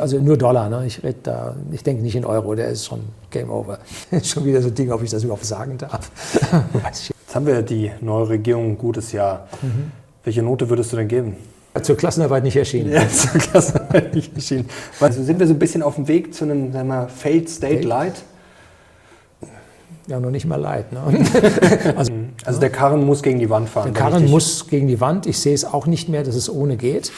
also nur Dollar. Ne? Ich denke nicht in Euro, der ist schon Game Over. Schon wieder so ein Ding, ob ich das überhaupt sagen darf. Jetzt haben wir die neue Regierung ein gutes Jahr. Welche Note würdest du denn geben? Zur Klassenarbeit nicht erschienen. Ja, zur Klassenarbeit nicht erschienen. Also sind wir so ein bisschen auf dem Weg zu einem, sagen wir mal, Failed State Light? Ja, noch nicht mal Light. Ne? Also der Karren muss gegen die Wand fahren. Der Karren muss gegen die Wand. Ich sehe es auch nicht mehr, dass es ohne geht.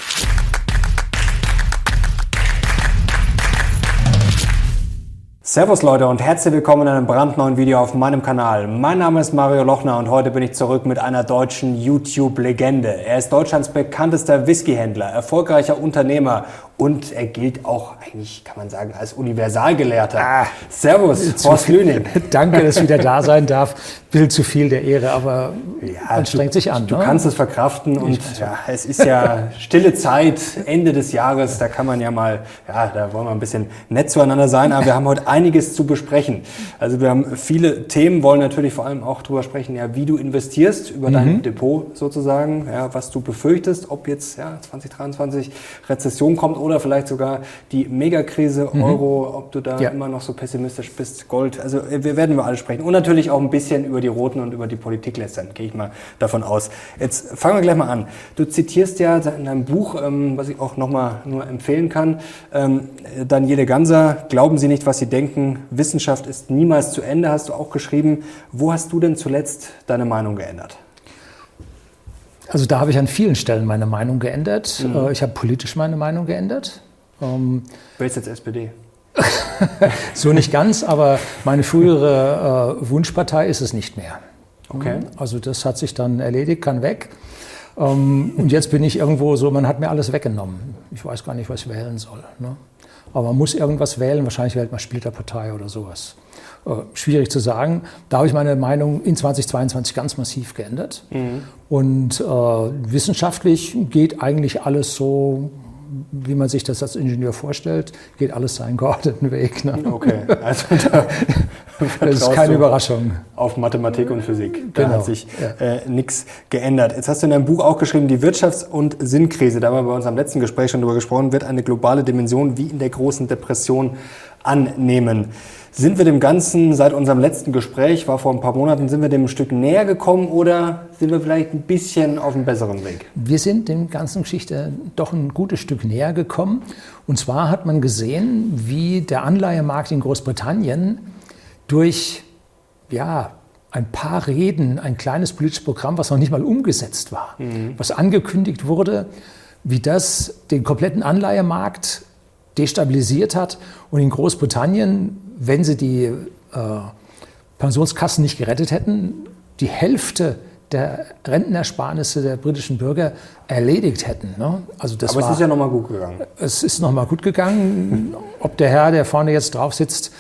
Servus Leute und herzlich willkommen in einem brandneuen Video auf meinem Kanal. Mein Name ist Mario Lochner und heute bin ich zurück mit einer deutschen YouTube-Legende. Er ist Deutschlands bekanntester Whiskyhändler, erfolgreicher Unternehmer und er gilt auch eigentlich, kann man sagen, als Universalgelehrter. Servus, Horst Lüning. Danke, dass ich wieder da sein darf. Bild zu viel der Ehre, aber man strengt sich an. Du kannst es verkraften und ja, es ist ja stille Zeit, Ende des Jahres, da kann man ja mal, ja, da wollen wir ein bisschen nett zueinander sein, aber wir haben heute einiges zu besprechen. Also wir haben viele Themen, wollen natürlich vor allem auch drüber sprechen, ja, wie du investierst über dein Depot sozusagen, ja, was du befürchtest, ob jetzt 2023 Rezession kommt oder vielleicht sogar die Megakrise Euro, ob du da immer noch so pessimistisch bist, Gold. Also wir werden über alles sprechen und natürlich auch ein bisschen über die Roten und über die Politik lästern, gehe ich mal davon aus. Jetzt fangen wir gleich mal an. Du zitierst ja in deinem Buch, was ich auch nochmal nur empfehlen kann, Daniele Ganser, glauben Sie nicht, was Sie denken, Wissenschaft ist niemals zu Ende, hast du auch geschrieben. Wo hast du denn zuletzt deine Meinung geändert? Also da habe ich an vielen Stellen meine Meinung geändert. Ich habe politisch meine Meinung geändert. Wählst jetzt SPD? So nicht ganz, aber meine frühere Wunschpartei ist es nicht mehr. Okay. Also das hat sich dann erledigt, kann weg. Und jetzt bin ich irgendwo so, man hat mir alles weggenommen. Ich weiß gar nicht, was ich wählen soll. Ne? Aber man muss irgendwas wählen, wahrscheinlich wählt man Splitterpartei oder sowas. Schwierig zu sagen. Da habe ich meine Meinung in 2022 ganz massiv geändert. Und wissenschaftlich geht eigentlich alles so, wie man sich das als Ingenieur vorstellt, geht alles seinen geordneten Weg. Ne? Okay, also das ist keine Überraschung. Auf Mathematik und Physik, da hat sich nichts geändert. Jetzt hast du in deinem Buch auch geschrieben, die Wirtschafts- und Sinnkrise, da haben wir bei unserem letzten Gespräch schon drüber gesprochen, wird eine globale Dimension wie in der großen Depression annehmen. Sind wir dem Ganzen seit unserem letzten Gespräch, war vor ein paar Monaten, sind wir dem ein Stück näher gekommen oder sind wir vielleicht ein bisschen auf einem besseren Weg? Wir sind dem ganzen Geschichte doch ein gutes Stück näher gekommen. Und zwar hat man gesehen, wie der Anleihemarkt in Großbritannien durch ein paar Reden, ein kleines politisches Programm, was noch nicht mal umgesetzt war, was angekündigt wurde, wie das den kompletten Anleihemarkt destabilisiert hat und in Großbritannien, wenn sie die Pensionskassen nicht gerettet hätten, die Hälfte der Rentenersparnisse der britischen Bürger erledigt hätten. Ne? Also das Aber es ist ja nochmal gut gegangen. Es ist nochmal gut gegangen. Ob der Herr, der vorne jetzt drauf sitzt,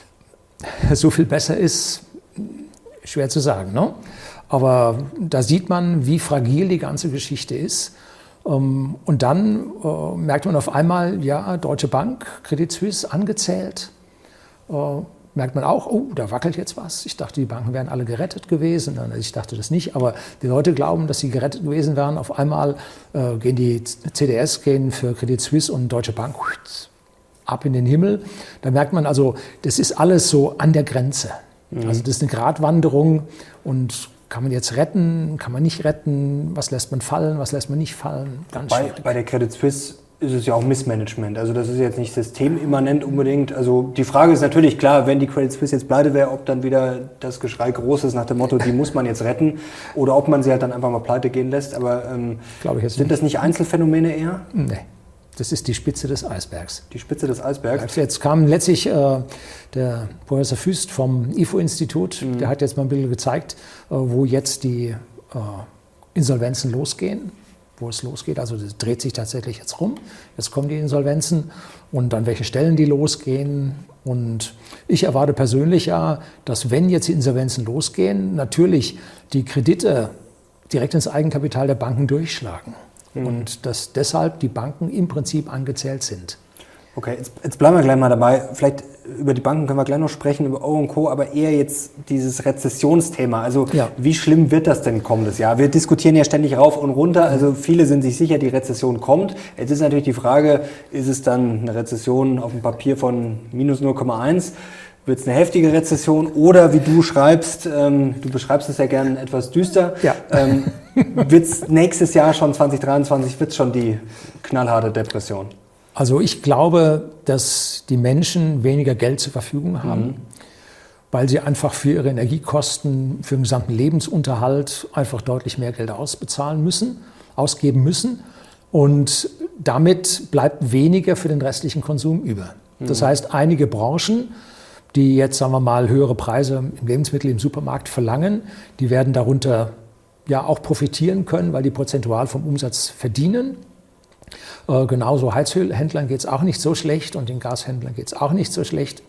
so viel besser ist, schwer zu sagen. Ne? Aber da sieht man, wie fragil die ganze Geschichte ist. Und dann merkt man auf einmal, ja, Deutsche Bank, Credit Suisse angezählt. Merkt man auch, oh, da wackelt jetzt was. Ich dachte, die Banken wären alle gerettet gewesen. Ich dachte das nicht, aber die Leute glauben, dass sie gerettet gewesen wären. Auf einmal gehen die CDS gehen für Credit Suisse und Deutsche Bank ab in den Himmel. Da merkt man also, das ist alles so an der Grenze. Also das ist eine Gratwanderung und kann man jetzt retten, kann man nicht retten, was lässt man fallen, was lässt man nicht fallen. Ganz schwierig. Bei der Credit Suisse ist es ja auch Missmanagement. Also das ist jetzt nicht systemimmanent unbedingt. Also die Frage ist natürlich klar, wenn die Credit Suisse jetzt pleite wäre, ob dann wieder das Geschrei groß ist nach dem Motto, die muss man jetzt retten oder ob man sie halt dann einfach mal pleite gehen lässt. Aber sind das nicht Einzelfänomene eher? Nee. Das ist die Spitze des Eisbergs. Die Spitze des Eisbergs? Jetzt kam letztlich der Professor Füst vom IFO-Institut, der hat jetzt mal ein bisschen gezeigt, wo jetzt die Insolvenzen losgehen, wo es losgeht. Also das dreht sich tatsächlich jetzt rum. Jetzt kommen die Insolvenzen und an welche Stellen die losgehen. Und ich erwarte persönlich ja, dass wenn jetzt die Insolvenzen losgehen, natürlich die Kredite direkt ins Eigenkapital der Banken durchschlagen. Und dass deshalb die Banken im Prinzip angezählt sind. Okay, jetzt bleiben wir gleich mal dabei. Vielleicht über die Banken können wir gleich noch sprechen, über O & Co., aber eher jetzt dieses Rezessionsthema. Also Wie schlimm wird das denn kommendes Jahr? Wir diskutieren ja ständig rauf und runter. Also viele sind sich sicher, die Rezession kommt. Jetzt ist natürlich die Frage, ist es dann eine Rezession auf dem Papier von minus 0,1? Wird es eine heftige Rezession oder wie du schreibst, du beschreibst es ja gerne etwas düster, wird es nächstes Jahr schon 2023, wird es schon die knallharte Depression? Also ich glaube, dass die Menschen weniger Geld zur Verfügung haben, weil sie einfach für ihre Energiekosten, für den gesamten Lebensunterhalt einfach deutlich mehr Geld ausgeben müssen. Und damit bleibt weniger für den restlichen Konsum über. Das heißt, einige Branchen, die jetzt, sagen wir mal, höhere Preise im Lebensmittel im Supermarkt verlangen, die werden darunter ja auch profitieren können, weil die prozentual vom Umsatz verdienen. Genauso Heizölhändlern geht es auch nicht so schlecht und den Gashändlern geht es auch nicht so schlecht.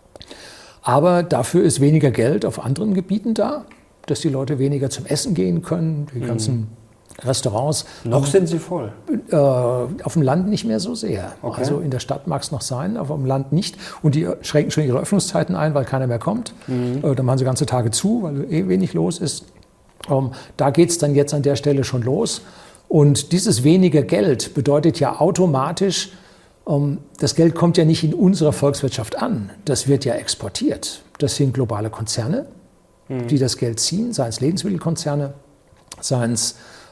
Aber dafür ist weniger Geld auf anderen Gebieten da, dass die Leute weniger zum Essen gehen können, die ganzen Restaurants. Noch sind sie voll. Auf dem Land nicht mehr so sehr. Okay. Also in der Stadt mag es noch sein, aber auf dem Land nicht. Und die schränken schon ihre Öffnungszeiten ein, weil keiner mehr kommt. Dann machen sie ganze Tage zu, weil wenig los ist. Da geht es dann jetzt an der Stelle schon los. Und dieses weniger Geld bedeutet ja automatisch, das Geld kommt ja nicht in unserer Volkswirtschaft an. Das wird ja exportiert. Das sind globale Konzerne, die das Geld ziehen, seien es Lebensmittelkonzerne, seien es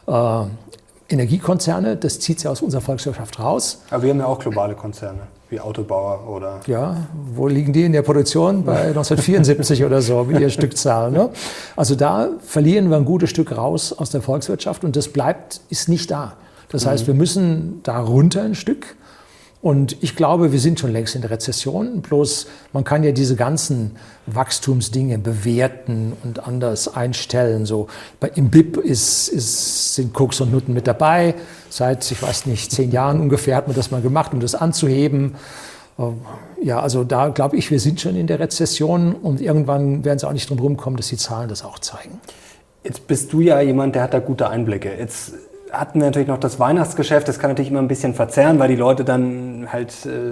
Energiekonzerne, das zieht sie aus unserer Volkswirtschaft raus. Aber wir haben ja auch globale Konzerne, wie Autobauer oder... Ja, wo liegen die in der Produktion? Bei 1974 oder so, mit ihrer Stückzahl. Ne? Also da verlieren wir ein gutes Stück raus aus der Volkswirtschaft und das ist nicht da. Das heißt, wir müssen da runter ein Stück. Und ich glaube, wir sind schon längst in der Rezession. Bloß man kann ja diese ganzen Wachstumsdinge bewerten und anders einstellen. So im BIP sind Koks und Nutten mit dabei. Seit, ich weiß nicht, 10 Jahren ungefähr hat man das mal gemacht, um das anzuheben. Ja, also da glaube ich, wir sind schon in der Rezession und irgendwann werden sie auch nicht drum rumkommen, dass die Zahlen das auch zeigen. Jetzt bist du ja jemand, der hat da gute Einblicke. Jetzt hatten wir natürlich noch das Weihnachtsgeschäft, das kann natürlich immer ein bisschen verzerren, weil die Leute dann halt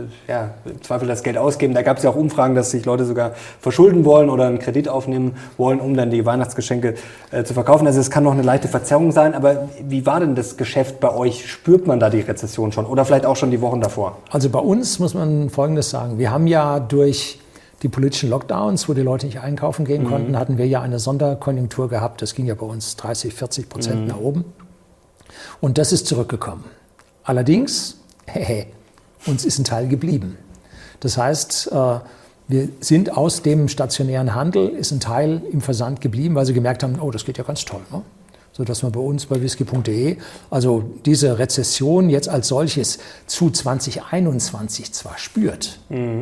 im Zweifel das Geld ausgeben. Da gab es ja auch Umfragen, dass sich Leute sogar verschulden wollen oder einen Kredit aufnehmen wollen, um dann die Weihnachtsgeschenke zu verkaufen. Also es kann noch eine leichte Verzerrung sein, aber wie war denn das Geschäft bei euch? Spürt man da die Rezession schon oder vielleicht auch schon die Wochen davor? Also bei uns muss man Folgendes sagen. Wir haben ja durch die politischen Lockdowns, wo die Leute nicht einkaufen gehen konnten, hatten wir ja eine Sonderkonjunktur gehabt. Das ging ja bei uns 30-40% nach oben. Und das ist zurückgekommen. Allerdings, uns ist ein Teil geblieben. Das heißt, wir sind aus dem stationären Handel, ist ein Teil im Versand geblieben, weil sie gemerkt haben, oh, das geht ja ganz toll. Ne? So dass man bei uns bei whisky.de, also diese Rezession jetzt als solches zu 2021 zwar spürt,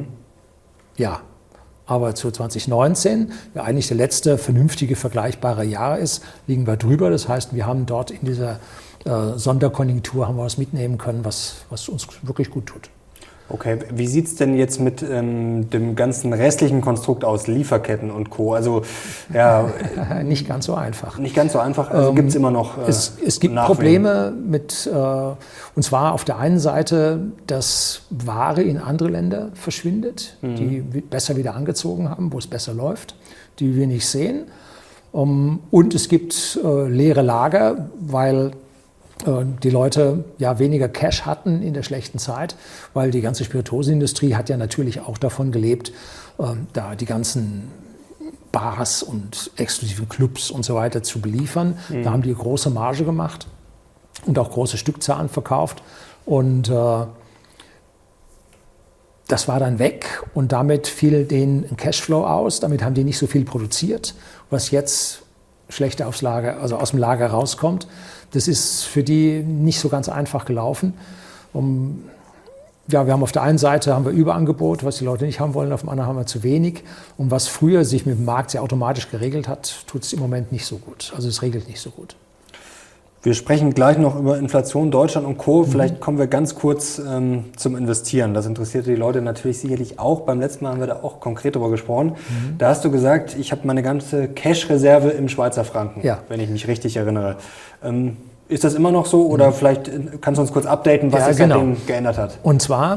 ja, aber zu 2019, ja eigentlich der letzte vernünftige, vergleichbare Jahr ist, liegen wir drüber. Das heißt, wir haben dort in dieser Sonderkonjunktur haben wir was mitnehmen können, was uns wirklich gut tut. Okay, wie sieht es denn jetzt mit dem ganzen restlichen Konstrukt aus, Lieferketten und Co.? Also ja, nicht ganz so einfach. Nicht ganz so einfach, also gibt es immer noch Es gibt Probleme mit, und zwar auf der einen Seite, dass Ware in andere Länder verschwindet, die besser wieder angezogen haben, wo es besser läuft, die wir nicht sehen. Und es gibt leere Lager, weil die Leute ja weniger Cash hatten in der schlechten Zeit, weil die ganze Spirituosenindustrie hat ja natürlich auch davon gelebt, da die ganzen Bars und exklusiven Clubs und so weiter zu beliefern. Da haben die große Marge gemacht und auch große Stückzahlen verkauft. Und das war dann weg und damit fiel denen ein Cashflow aus. Damit haben die nicht so viel produziert, was jetzt schlechter aufs Lager, also aus dem Lager rauskommt. Das ist für die nicht so ganz einfach gelaufen. Ja, wir haben auf der einen Seite haben wir Überangebot, was die Leute nicht haben wollen, auf dem anderen haben wir zu wenig. Und was früher sich mit dem Markt sehr automatisch geregelt hat, tut es im Moment nicht so gut. Also es regelt nicht so gut. Wir sprechen gleich noch über Inflation, Deutschland und Co. Vielleicht kommen wir ganz kurz zum Investieren. Das interessiert die Leute natürlich sicherlich auch. Beim letzten Mal haben wir da auch konkret darüber gesprochen. Da hast du gesagt, ich habe meine ganze Cash-Reserve im Schweizer Franken, wenn ich mich richtig erinnere. Ist das immer noch so oder vielleicht kannst du uns kurz updaten, was sich seitdem geändert hat? Und zwar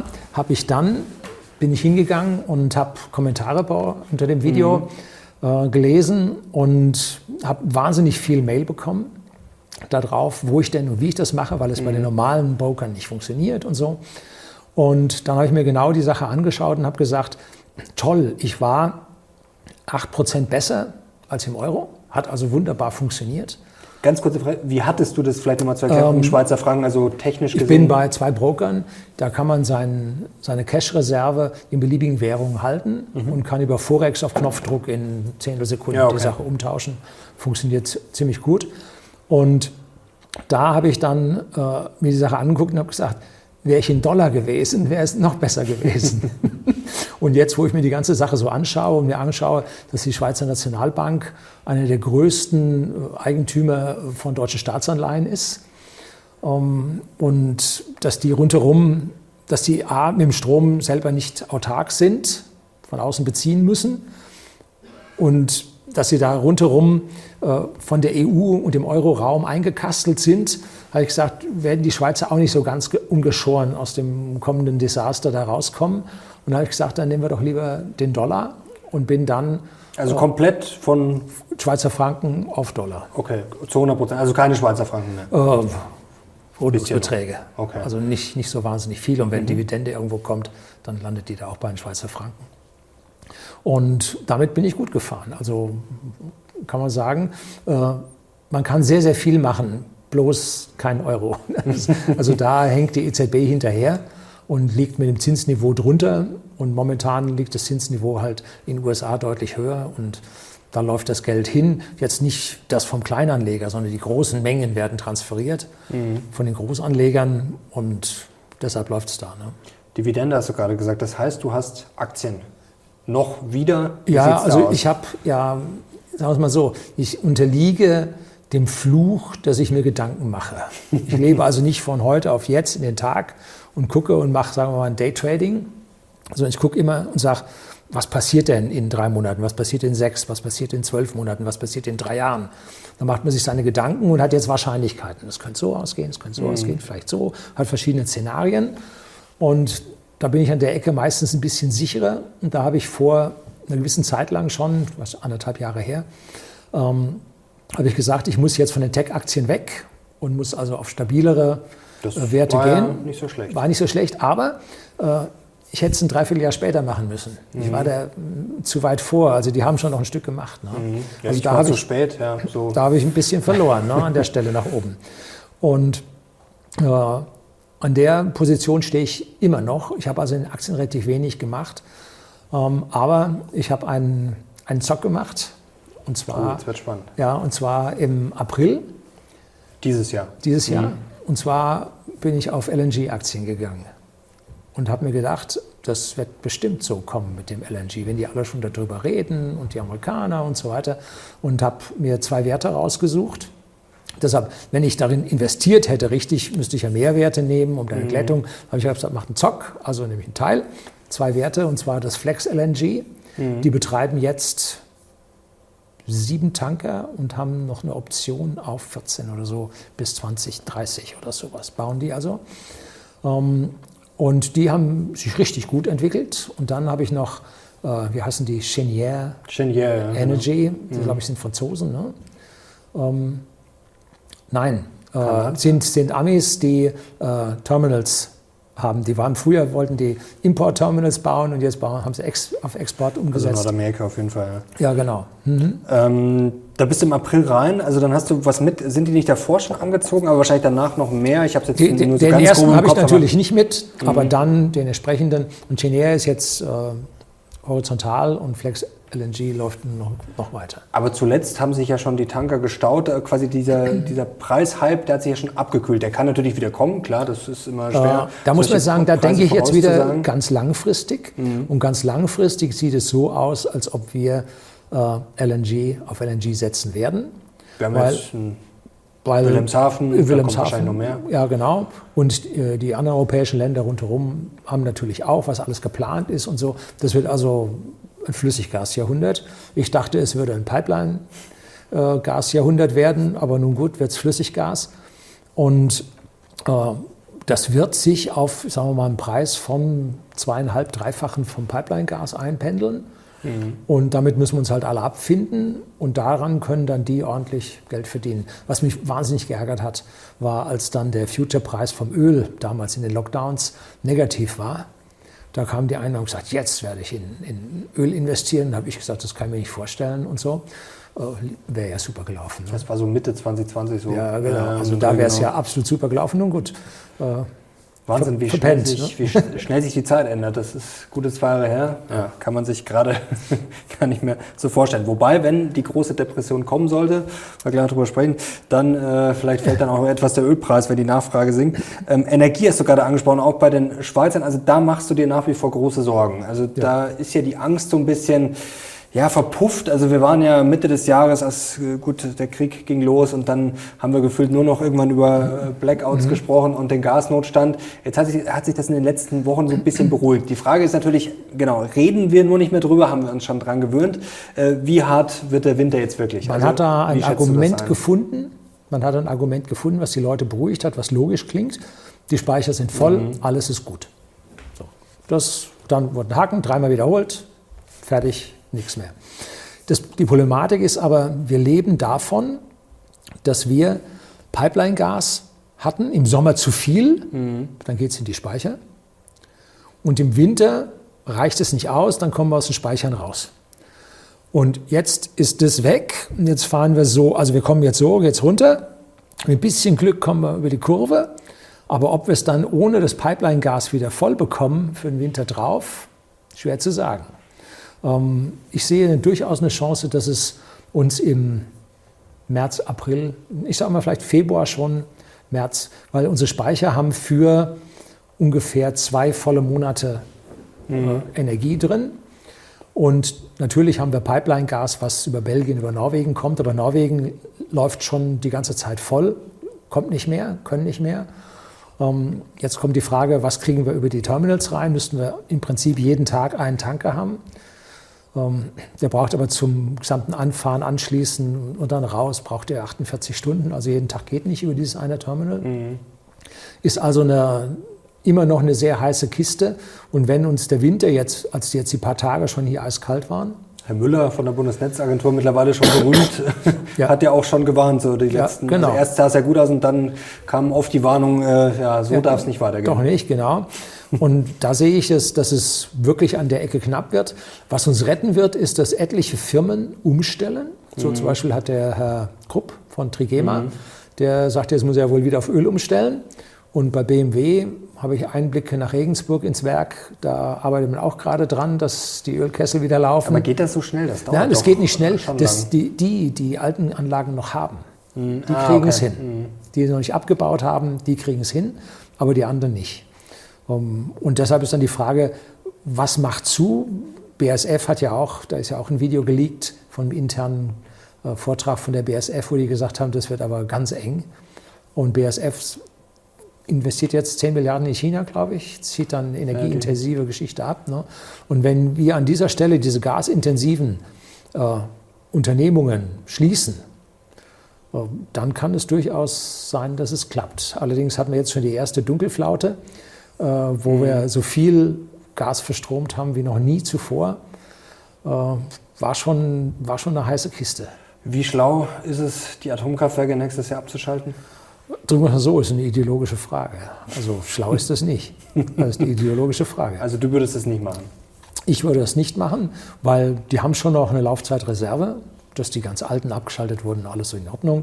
bin ich hingegangen und habe Kommentare unter dem Video gelesen und habe wahnsinnig viel Mail bekommen darauf, wo ich denn und wie ich das mache, weil es bei den normalen Brokern nicht funktioniert und so. Und dann habe ich mir genau die Sache angeschaut und habe gesagt, toll, ich war 8% besser als im Euro, hat also wunderbar funktioniert. Ganz kurze Frage, wie hattest du das vielleicht nochmal zu erklären, Schweizer Franken, also technisch gesehen? Ich bin bei 2 Brokern, da kann man seine Cash-Reserve in beliebigen Währungen halten und kann über Forex auf Knopfdruck in 10 Sekunden die Sache umtauschen. Funktioniert ziemlich gut. Und da habe ich dann mir die Sache angeguckt und habe gesagt, wäre ich in Dollar gewesen, wäre es noch besser gewesen. Und jetzt, wo ich mir die ganze Sache so anschaue und mir anschaue, dass die Schweizer Nationalbank einer der größten Eigentümer von deutschen Staatsanleihen ist und dass die rundherum, dass die A, mit dem Strom selber nicht autark sind, von außen beziehen müssen und dass sie da rundherum von der EU und dem Euro-Raum eingekastelt sind, habe ich gesagt, werden die Schweizer auch nicht so ganz ungeschoren aus dem kommenden Desaster da rauskommen. Und da habe ich gesagt, dann nehmen wir doch lieber den Dollar und bin dann... Also komplett von... Schweizer Franken auf Dollar. Okay, zu 100%, also keine Schweizer Franken mehr? Beträge. Okay. Also nicht so wahnsinnig viel. Und wenn Dividende irgendwo kommt, dann landet die da auch bei den Schweizer Franken. Und damit bin ich gut gefahren. Also kann man sagen, man kann sehr, sehr viel machen, bloß kein Euro. Also da hängt die EZB hinterher und liegt mit dem Zinsniveau drunter. Und momentan liegt das Zinsniveau halt in den USA deutlich höher. Und da läuft das Geld hin. Jetzt nicht das vom Kleinanleger, sondern die großen Mengen werden transferiert von den Großanlegern. Und deshalb läuft es da. Ne? Dividende hast du gerade gesagt. Das heißt, du hast Aktien. Noch wieder? Ja, also ich habe, sagen wir es mal so, ich unterliege dem Fluch, dass ich mir Gedanken mache. Ich lebe also nicht von heute auf jetzt in den Tag und gucke und mache, sagen wir mal, ein Daytrading, sondern ich gucke immer und sage, was passiert denn in 3 Monaten, was passiert in 6, was passiert in 12 Monaten, was passiert in 3 Jahren. Dann macht man sich seine Gedanken und hat jetzt Wahrscheinlichkeiten. Das könnte so ausgehen, das könnte so ausgehen, vielleicht so, hat verschiedene Szenarien und da bin ich an der Ecke meistens ein bisschen sicherer. Und da habe ich vor einer gewissen Zeit lang schon, was 1,5 Jahre her, habe ich gesagt, ich muss jetzt von den Tech-Aktien weg und muss also auf stabilere Werte gehen. Ja, nicht so schlecht. War nicht so schlecht, aber ich hätte es ein Dreivierteljahr später machen müssen. Ich war da zu weit vor. Also die haben schon noch ein Stück gemacht. Ne? Ja, also da war zu spät. Ja, so. Da habe ich ein bisschen verloren, ne, an der Stelle nach oben. Und an der Position stehe ich immer noch. Ich habe also in den Aktien relativ wenig gemacht. Aber ich habe einen Zock gemacht. Und zwar, das wird spannend. Ja, und zwar im April. Dieses Jahr? Dieses Jahr. Und zwar bin ich auf LNG-Aktien gegangen. Und habe mir gedacht, das wird bestimmt so kommen mit dem LNG, wenn die alle schon darüber reden und die Amerikaner und so weiter. Und habe mir 2 Werte rausgesucht. Deshalb, wenn ich darin investiert hätte, richtig, müsste ich ja mehr Werte nehmen, um eine Glättung. Habe ich gesagt, macht einen Zock, also nehme ich einen Teil, 2 Werte, und zwar das Flex LNG. Die betreiben jetzt 7 Tanker und haben noch eine Option auf 14 oder so bis 2030 oder sowas. Bauen die also. Und die haben sich richtig gut entwickelt. Und dann habe ich noch, wie heißen die, Cheniere Energy, die glaube ich sind Franzosen, ne? Nein, sind Amis, die Terminals haben. Die waren früher, wollten die Import-Terminals bauen und jetzt haben sie auf Export umgesetzt. Also Nordamerika auf jeden Fall. Ja, genau. Da bist du im April rein, also dann hast du was mit, sind die nicht davor schon angezogen, aber wahrscheinlich danach noch mehr? Ich habe jetzt nur so den ganz ersten habe ich natürlich nicht mit, aber dann den entsprechenden. Und Cheniere ist jetzt horizontal und Flex LNG läuft noch weiter. Aber zuletzt haben sich ja schon die Tanker gestaut, quasi dieser Preishype, der hat sich ja schon abgekühlt. Der kann natürlich wieder kommen, klar, das ist immer schwer. Da muss man sagen, da denke ich jetzt wieder ganz langfristig. Und ganz langfristig sieht es so aus, als ob wir LNG auf LNG setzen werden. Wir haben jetzt Wilhelmshaven, wahrscheinlich noch mehr. Ja, genau. Und die anderen europäischen Länder rundherum haben natürlich auch, was alles geplant ist und so. Das wird also ein Flüssiggasjahrhundert. Ich dachte, es würde ein Pipeline-Gasjahrhundert werden, aber nun gut, wird es Flüssiggas. Und das wird sich auf, sagen wir mal, einen Preis von 2,5-, 3-fachen vom Pipeline-Gas einpendeln. Und damit müssen wir uns halt alle abfinden und daran können dann die ordentlich Geld verdienen. Was mich wahnsinnig geärgert hat, war, als dann der Future-Preis vom Öl damals in den Lockdowns negativ war. Da kamen die einen und haben gesagt, jetzt werde ich in Öl investieren. Da habe ich gesagt, das kann ich mir nicht vorstellen und so. Wäre ja super gelaufen. Ne? Das war so Mitte 2020 so. Ja, genau. Also da wäre es ja absolut super gelaufen. Nun gut. Wahnsinn, wie schnell sich die Zeit ändert. Das ist gute 2 Jahre her. Ja, kann man sich gerade gar nicht mehr so vorstellen. Wobei, wenn die große Depression kommen sollte, wir gleich darüber sprechen, dann vielleicht fällt dann auch etwas der Ölpreis, wenn die Nachfrage sinkt. Energie hast du gerade angesprochen, auch bei den Schweizern. Also da machst du dir nach wie vor große Sorgen. Also da ist ja die Angst so ein bisschen verpufft. Also wir waren ja Mitte des Jahres, als der Krieg ging los und dann haben wir gefühlt nur noch irgendwann über Blackouts gesprochen und den Gasnotstand. Jetzt hat sich das in den letzten Wochen so ein bisschen beruhigt. Die Frage ist natürlich, genau, reden wir nur nicht mehr drüber, haben wir uns schon dran gewöhnt. Wie hart wird der Winter jetzt wirklich? Man hat da ein Argument gefunden. Man hat ein Argument gefunden, was die Leute beruhigt hat, was logisch klingt. Die Speicher sind voll, alles ist gut. So. Dann wurde ein Haken, 3-mal wiederholt, fertig. Nichts mehr. Die Problematik ist aber, wir leben davon, dass wir Pipeline-Gas hatten, im Sommer zu viel, dann geht es in die Speicher. Und im Winter reicht es nicht aus, dann kommen wir aus den Speichern raus. Und jetzt ist das weg und jetzt fahren wir so, also wir kommen jetzt so, jetzt runter. Mit ein bisschen Glück kommen wir über die Kurve, aber ob wir es dann ohne das Pipeline-Gas wieder voll bekommen für den Winter drauf, schwer zu sagen. Ich sehe durchaus eine Chance, dass es uns im März, April, ich sage mal vielleicht Februar schon, März, weil unsere Speicher haben für ungefähr 2 volle Monate Energie drin. Und natürlich haben wir Pipeline-Gas, was über Belgien, über Norwegen kommt, aber Norwegen läuft schon die ganze Zeit voll, kommt nicht mehr, können nicht mehr. Jetzt kommt die Frage, was kriegen wir über die Terminals rein? Müssten wir im Prinzip jeden Tag einen Tanker haben. Der braucht aber zum gesamten Anfahren, Anschließen und dann raus, braucht er 48 Stunden. Also jeden Tag geht nicht über dieses eine Terminal. Ist also immer noch eine sehr heiße Kiste. Und wenn uns der Winter jetzt, als jetzt die paar Tage schon hier eiskalt waren. Herr Müller von der Bundesnetzagentur, mittlerweile schon berühmt, hat ja auch schon gewarnt, so die letzten. Genau. Also erst sah es ja gut aus und dann kam oft die Warnung, so darf es nicht weitergehen. Doch nicht, genau. Und da sehe ich es, dass es wirklich an der Ecke knapp wird. Was uns retten wird, ist, dass etliche Firmen umstellen. So zum Beispiel hat der Herr Krupp von Trigema, der sagt, jetzt muss er wohl wieder auf Öl umstellen. Und bei BMW habe ich Einblicke nach Regensburg ins Werk. Da arbeitet man auch gerade dran, dass die Ölkessel wieder laufen. Aber geht das so schnell? Das dauert. Nein, das geht nicht schnell. Die alten Anlagen noch haben, die kriegen es hin. Die noch nicht abgebaut haben, die kriegen es hin, aber die anderen nicht. Und deshalb ist dann die Frage, was macht zu? BASF hat ja auch, da ist ja auch ein Video geleakt von einem internen Vortrag von der BASF, wo die gesagt haben, das wird aber ganz eng. Und BASF investiert jetzt 10 Milliarden in China, glaube ich, zieht dann energieintensive Geschichte ab. Ne? Und wenn wir an dieser Stelle diese gasintensiven Unternehmungen schließen, dann kann es durchaus sein, dass es klappt. Allerdings hatten wir jetzt schon die erste Dunkelflaute, wo wir so viel Gas verstromt haben wie noch nie zuvor. War schon eine heiße Kiste. Wie schlau ist es, die Atomkraftwerke nächstes Jahr abzuschalten? Drücken wir mal so, ist eine ideologische Frage. Also schlau ist das nicht. Das ist eine ideologische Frage. Also du würdest es nicht machen? Ich würde das nicht machen, weil die haben schon noch eine Laufzeitreserve, dass die ganz Alten abgeschaltet wurden, alles so in Ordnung.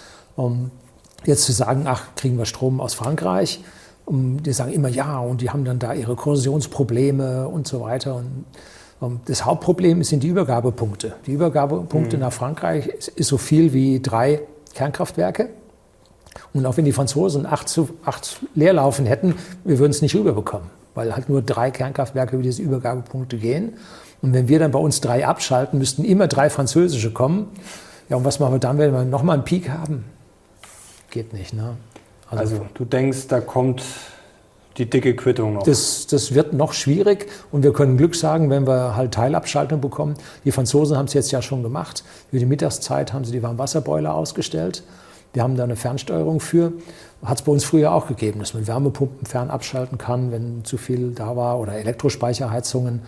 Jetzt zu sagen, ach, kriegen wir Strom aus Frankreich, die sagen immer ja und die haben dann da ihre Korrosionsprobleme und so weiter. Und das Hauptproblem sind die Übergabepunkte. Die Übergabepunkte nach Frankreich ist so viel wie 3 Kernkraftwerke. Und auch wenn die Franzosen 8 Leerlaufen hätten, wir würden es nicht rüberbekommen, weil halt nur 3 Kernkraftwerke über diese Übergabepunkte gehen. Und wenn wir dann bei uns 3 abschalten, müssten immer 3 französische kommen. Ja, und was machen wir dann, wenn wir nochmal einen Peak haben? Geht nicht, ne? Also du denkst, da kommt die dicke Quittung noch? Das wird noch schwierig und wir können Glück sagen, wenn wir halt Teilabschaltung bekommen. Die Franzosen haben es jetzt ja schon gemacht. Über die Mittagszeit haben sie die Warmwasserboiler ausgestellt. Die haben da eine Fernsteuerung für. Hat es bei uns früher auch gegeben, dass man Wärmepumpen fern abschalten kann, wenn zu viel da war, oder Elektrospeicherheizungen.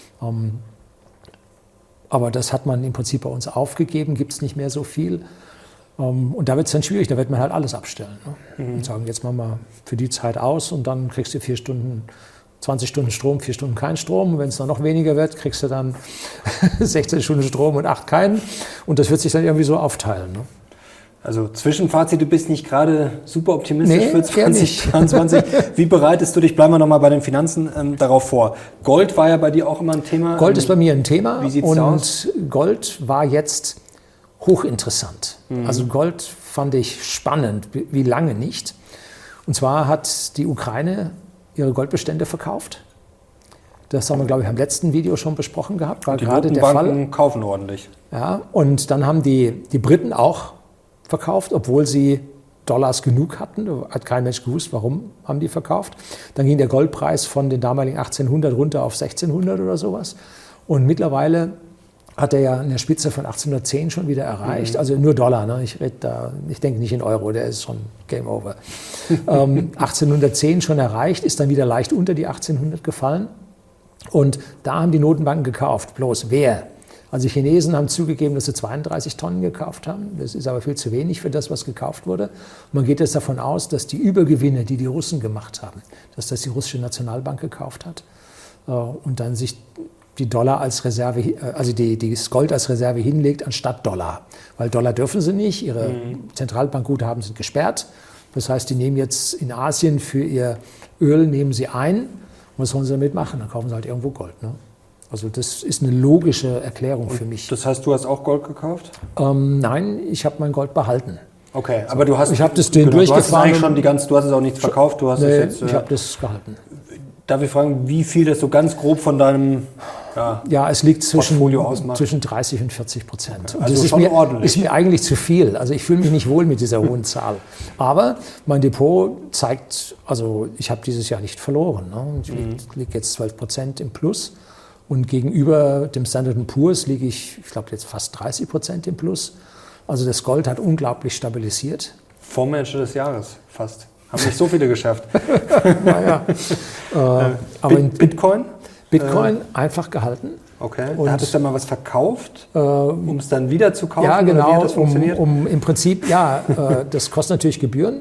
Aber das hat man im Prinzip bei uns aufgegeben, gibt es nicht mehr so viel. Und da wird es dann schwierig, da wird man halt alles abstellen. Ne? Und sagen, jetzt machen wir für die Zeit aus und dann kriegst du 4 Stunden, 20 Stunden Strom, 4 Stunden kein Strom. Und wenn es dann noch weniger wird, kriegst du dann 16 Stunden Strom und 8 keinen. Und das wird sich dann irgendwie so aufteilen. Ne? Also Zwischenfazit, du bist nicht gerade super optimistisch für 2023. Wie bereitest du dich, bleiben wir nochmal bei den Finanzen, darauf vor? Gold war ja bei dir auch immer ein Thema. Gold ist bei mir ein Thema. Wie sieht's aus? Gold war jetzt hochinteressant. Also Gold fand ich spannend, wie lange nicht. Und zwar hat die Ukraine ihre Goldbestände verkauft. Das haben wir, glaube ich, im letzten Video schon besprochen gehabt. War die gerade der Banken Fall. Kaufen ordentlich. Ja, und dann haben die Briten auch verkauft, obwohl sie Dollars genug hatten. Da hat kein Mensch gewusst, warum haben die verkauft. Dann ging der Goldpreis von den damaligen 1800 runter auf 1600 oder sowas. Und mittlerweile hat er ja eine Spitze von 1810 schon wieder erreicht. Also nur Dollar, ne? Ich denke nicht in Euro, der ist schon Game Over. 1810 schon erreicht, ist dann wieder leicht unter die 1800 gefallen. Und da haben die Notenbanken gekauft. Bloß wer? Also die Chinesen haben zugegeben, dass sie 32 Tonnen gekauft haben. Das ist aber viel zu wenig für das, was gekauft wurde. Und man geht jetzt davon aus, dass die Übergewinne, die die Russen gemacht haben, dass das die russische Nationalbank gekauft hat und dann sich die Dollar als Reserve, also das Gold als Reserve hinlegt anstatt Dollar. Weil Dollar dürfen sie nicht, ihre Zentralbankguthaben sind gesperrt. Das heißt, die nehmen jetzt in Asien für ihr Öl, nehmen sie ein. Was sollen sie damit machen? Dann kaufen sie halt irgendwo Gold. Ne? Also das ist eine logische Erklärung für mich. Das heißt, du hast auch Gold gekauft? Nein, ich habe mein Gold behalten. Okay, aber du hast... Ich habe das durchgefahren. Du hast eigentlich schon du hast es auch nicht verkauft, du hast es jetzt... ich habe das gehalten. Darf ich fragen, wie viel das so ganz grob von deinem Ja, es liegt zwischen 30% und 40%. Okay. Also das schon ordentlich. Ist mir eigentlich zu viel. Also ich fühle mich nicht wohl mit dieser hohen Zahl. Aber mein Depot zeigt, also ich habe dieses Jahr nicht verloren. Ne? Ich liege jetzt 12% im Plus. Und gegenüber dem Standard & Poor's liege ich glaube jetzt fast 30% im Plus. Also das Gold hat unglaublich stabilisiert. Fondsmanager des Jahres fast. Haben nicht so viele geschafft. Naja. Aber Bitcoin? Bitcoin einfach gehalten. Okay. Da hattest du dann mal was verkauft, um es dann wieder zu kaufen? Ja, genau. Oder wie hat das funktioniert? Im Prinzip, das kostet natürlich Gebühren.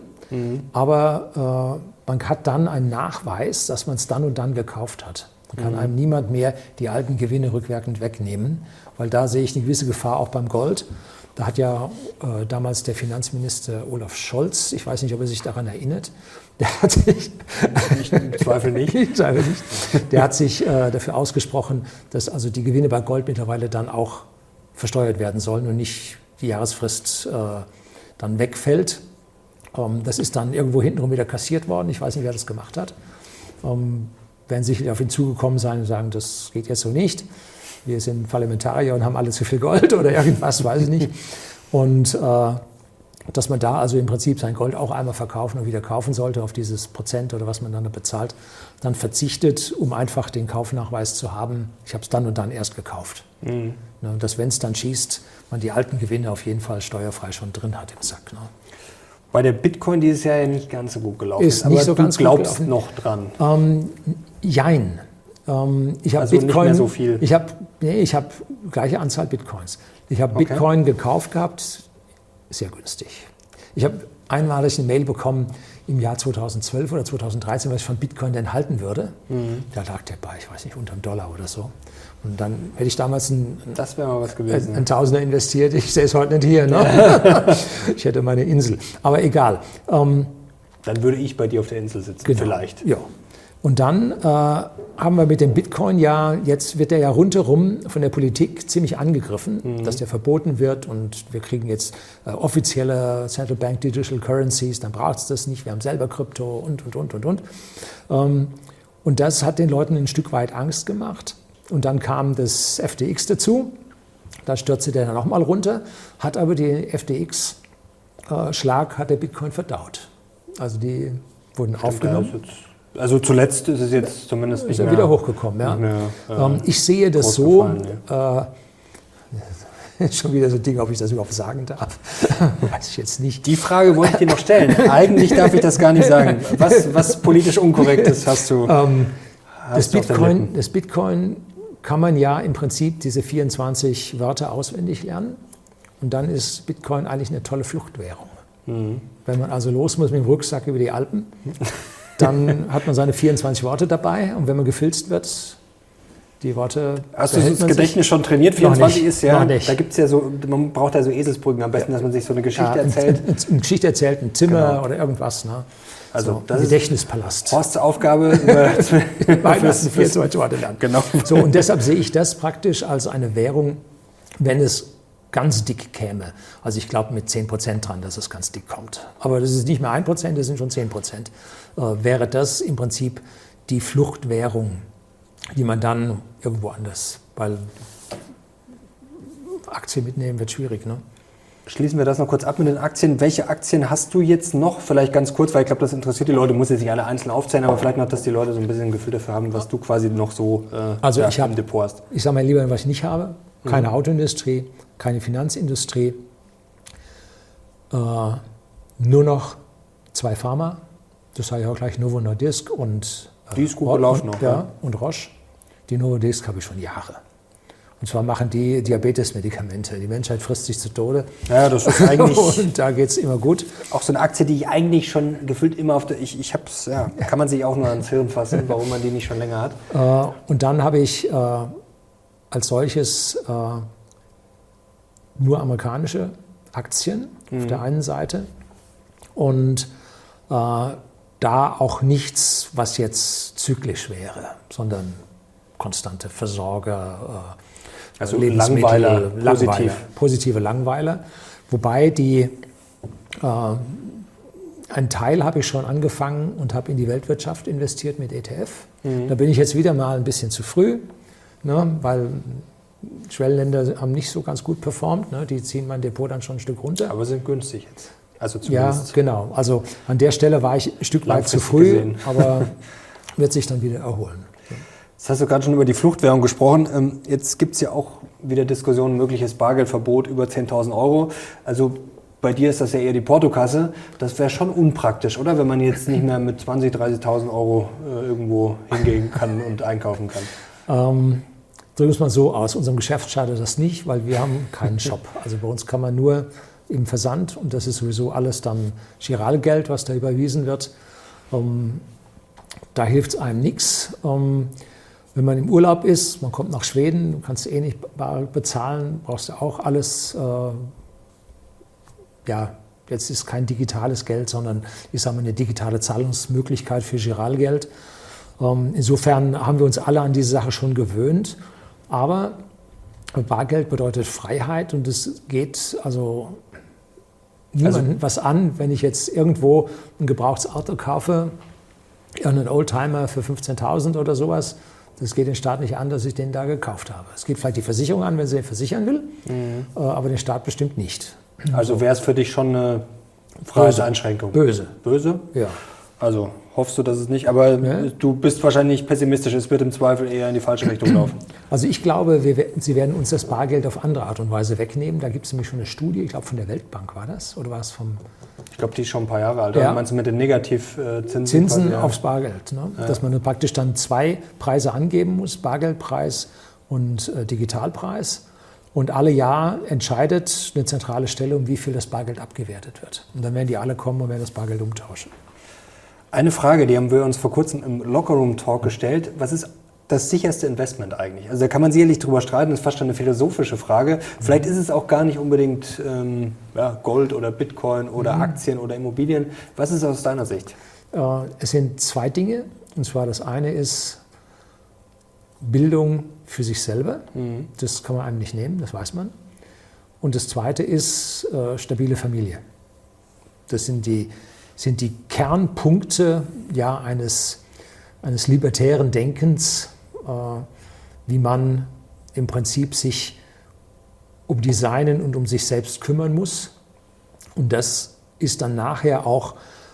Aber man hat dann einen Nachweis, dass man es dann und dann gekauft hat. Dann kann einem niemand mehr die alten Gewinne rückwirkend wegnehmen, weil da sehe ich eine gewisse Gefahr auch beim Gold. Da hat ja damals der Finanzminister Olaf Scholz, ich weiß nicht, ob er sich daran erinnert, der hat sich, ich zweifle nicht. Der hat sich dafür ausgesprochen, dass also die Gewinne bei Gold mittlerweile dann auch versteuert werden sollen und nicht die Jahresfrist dann wegfällt. Das ist dann irgendwo hintenrum wieder kassiert worden. Ich weiß nicht, wer das gemacht hat. Werden sicherlich auf ihn zugekommen sein und sagen, das geht jetzt so nicht. Wir sind Parlamentarier und haben alle zu viel Gold oder irgendwas, weiß ich nicht. Und dass man da also im Prinzip sein Gold auch einmal verkaufen und wieder kaufen sollte auf dieses Prozent oder was man dann bezahlt, dann verzichtet, um einfach den Kaufnachweis zu haben, ich habe es dann und dann erst gekauft. Ne, dass, wenn es dann schießt, man die alten Gewinne auf jeden Fall steuerfrei schon drin hat im Sack. Ne. Bei der Bitcoin dieses Jahr ja nicht ganz so gut gelaufen. Ist nicht so ganz gut gelaufen. Du glaubst noch dran? Jein. Ich habe also Bitcoin, nicht mehr so viel? Ich habe gleiche Anzahl Bitcoins. Ich habe Bitcoin gekauft gehabt, sehr günstig. Ich habe einmalig eine Mail bekommen im Jahr 2012 oder 2013, was ich von Bitcoin denn halten würde. Da lag der bei, ich weiß nicht, unter $1 oder so. Und dann hätte ich damals das wäre mal was gewesen, ein Tausender investiert. Ich sehe es heute nicht hier. Ne? Ich hätte meine Insel. Aber egal. Dann würde ich bei dir auf der Insel sitzen, genau. Vielleicht. Ja. Und dann haben wir mit dem Bitcoin jetzt wird der ja rundherum von der Politik ziemlich angegriffen, dass der verboten wird und wir kriegen jetzt offizielle Central Bank Digital Currencies, dann braucht es das nicht, wir haben selber Krypto und. Und das hat den Leuten ein Stück weit Angst gemacht. Und dann kam das FTX dazu, da stürzte der dann nochmal runter, hat aber die FTX-Schlag hat der Bitcoin verdaut. Also die wurden aufgenommen. Also zuletzt ist es jetzt zumindest nicht mehr... Ist er wieder hochgekommen, ja. Nicht mehr, ich sehe das so, Schon wieder so ein Ding, ob ich das überhaupt sagen darf. Weiß ich jetzt nicht. Die Frage wollte ich dir noch stellen. Eigentlich darf ich das gar nicht sagen. Was politisch Unkorrektes hast du? Das Bitcoin kann man ja im Prinzip diese 24 Wörter auswendig lernen. Und dann ist Bitcoin eigentlich eine tolle Fluchtwährung. Mhm. Wenn man also los muss mit dem Rucksack über die Alpen, dann hat man seine 24 Worte dabei. Und wenn man gefilzt wird, die Worte. Hast du das Gedächtnis schon trainiert? 24 ist ja, noch nicht. Da gibt es ja so, man braucht da so Eselsbrücken am besten, dass man sich so eine Geschichte erzählt. Eine Geschichte erzählt, ein Zimmer oder irgendwas. Ne? Also so, das ein Gedächtnispalast. Horsts Aufgabe. Weihnachten 24 Worte lernen. Genau. So, und deshalb sehe ich das praktisch als eine Währung, wenn es ganz dick käme. Also ich glaube mit 10% dran, dass es ganz dick kommt. Aber das ist nicht mehr 1%, das sind schon 10%. Wäre das im Prinzip die Fluchtwährung, die man dann irgendwo anders, weil Aktien mitnehmen wird schwierig, ne? Schließen wir das noch kurz ab mit den Aktien. Welche Aktien hast du jetzt noch? Vielleicht ganz kurz, weil ich glaube, das interessiert die Leute. Muss jetzt nicht alle einzeln aufzählen, aber vielleicht noch, dass die Leute so ein bisschen ein Gefühl dafür haben, was du quasi noch so im Depot hast. Ich sage mal lieber, was ich nicht habe. Keine Autoindustrie, keine Finanzindustrie. Nur noch 2 Pharma. Das sage ich auch gleich, Novo Nordisk und die ist gut gelaufen noch. Ja, und Roche. Die Novo Nordisk habe ich schon Jahre. Und zwar machen die Diabetesmedikamente. Die Menschheit frisst sich zu Tode. Ja, das ist eigentlich. Und da geht es immer gut. Auch so eine Aktie, die ich eigentlich schon gefühlt immer auf der. Ich habe es, ja, kann man sich auch nur ans Hirn fassen, warum man die nicht schon länger hat. Und dann habe ich als solches nur amerikanische Aktien auf der einen Seite. Und da auch nichts, was jetzt zyklisch wäre, sondern konstante Versorger, also Langweiler, positive Langweiler. Wobei ein Teil habe ich schon angefangen und habe in die Weltwirtschaft investiert mit ETF. Da bin ich jetzt wieder mal ein bisschen zu früh, ne, weil Schwellenländer haben nicht so ganz gut performt. Ne, die ziehen mein Depot dann schon ein Stück runter. Aber sind günstig jetzt. Also ja, genau. Also an der Stelle war ich ein Stück weit zu früh, aber wird sich dann wieder erholen. Jetzt hast du gerade schon über die Fluchtwährung gesprochen. Jetzt gibt es ja auch wieder Diskussionen, mögliches Bargeldverbot über 10.000 Euro. Also bei dir ist das ja eher die Portokasse. Das wäre schon unpraktisch, oder? Wenn man jetzt nicht mehr mit 20.000, 30.000 Euro irgendwo hingehen kann und einkaufen kann. Drücken wir es mal so aus. Unserem Geschäft schadet das nicht, weil wir haben keinen Shop. Also bei uns kann man nur im Versand, und das ist sowieso alles dann Giralgeld, was da überwiesen wird. Da hilft es einem nichts. Wenn man im Urlaub ist, man kommt nach Schweden, du kannst eh nicht bezahlen, brauchst du auch alles. Jetzt ist kein digitales Geld, sondern ich sage mal eine digitale Zahlungsmöglichkeit für Giralgeld. Insofern haben wir uns alle an diese Sache schon gewöhnt. Aber Bargeld bedeutet Freiheit und es geht also niemandem was an, wenn ich jetzt irgendwo ein Gebrauchsauto kaufe, einen Oldtimer für 15.000 oder sowas. Das geht den Staat nicht an, dass ich den da gekauft habe. Es geht vielleicht die Versicherung an, wenn sie den versichern will, aber den Staat bestimmt nicht. Also wäre es für dich schon eine Freiheitseinschränkung? Böse. Böse? Ja. Also hoffst du, dass es nicht, aber du bist wahrscheinlich pessimistisch, es wird im Zweifel eher in die falsche Richtung laufen. Also ich glaube, sie werden uns das Bargeld auf andere Art und Weise wegnehmen. Da gibt es nämlich schon eine Studie, ich glaube von der Weltbank war das, oder war es vom... Ich glaube, die ist schon ein paar Jahre alt. Ja. Meinst du mit den Negativzinsen? Zinsen aufs Bargeld. Ne? Ja. Dass man dann praktisch dann 2 Preise angeben muss, Bargeldpreis und Digitalpreis. Und alle Jahr entscheidet eine zentrale Stelle, um wie viel das Bargeld abgewertet wird. Und dann werden die alle kommen und werden das Bargeld umtauschen. Eine Frage, die haben wir uns vor kurzem im Lockerroom-Talk gestellt. Was ist das sicherste Investment eigentlich? Also da kann man sicherlich drüber streiten, das ist fast schon eine philosophische Frage. Vielleicht ist es auch gar nicht unbedingt Gold oder Bitcoin oder Aktien oder Immobilien. Was ist aus deiner Sicht? Es sind 2 Dinge. Und zwar das eine ist Bildung für sich selber. Das kann man einem nicht nehmen, das weiß man. Und das zweite ist stabile Familie. Das sind die Kernpunkte eines libertären Denkens, wie man im Prinzip sich um die Seinen und um sich selbst kümmern muss. Und das ist dann nachher auch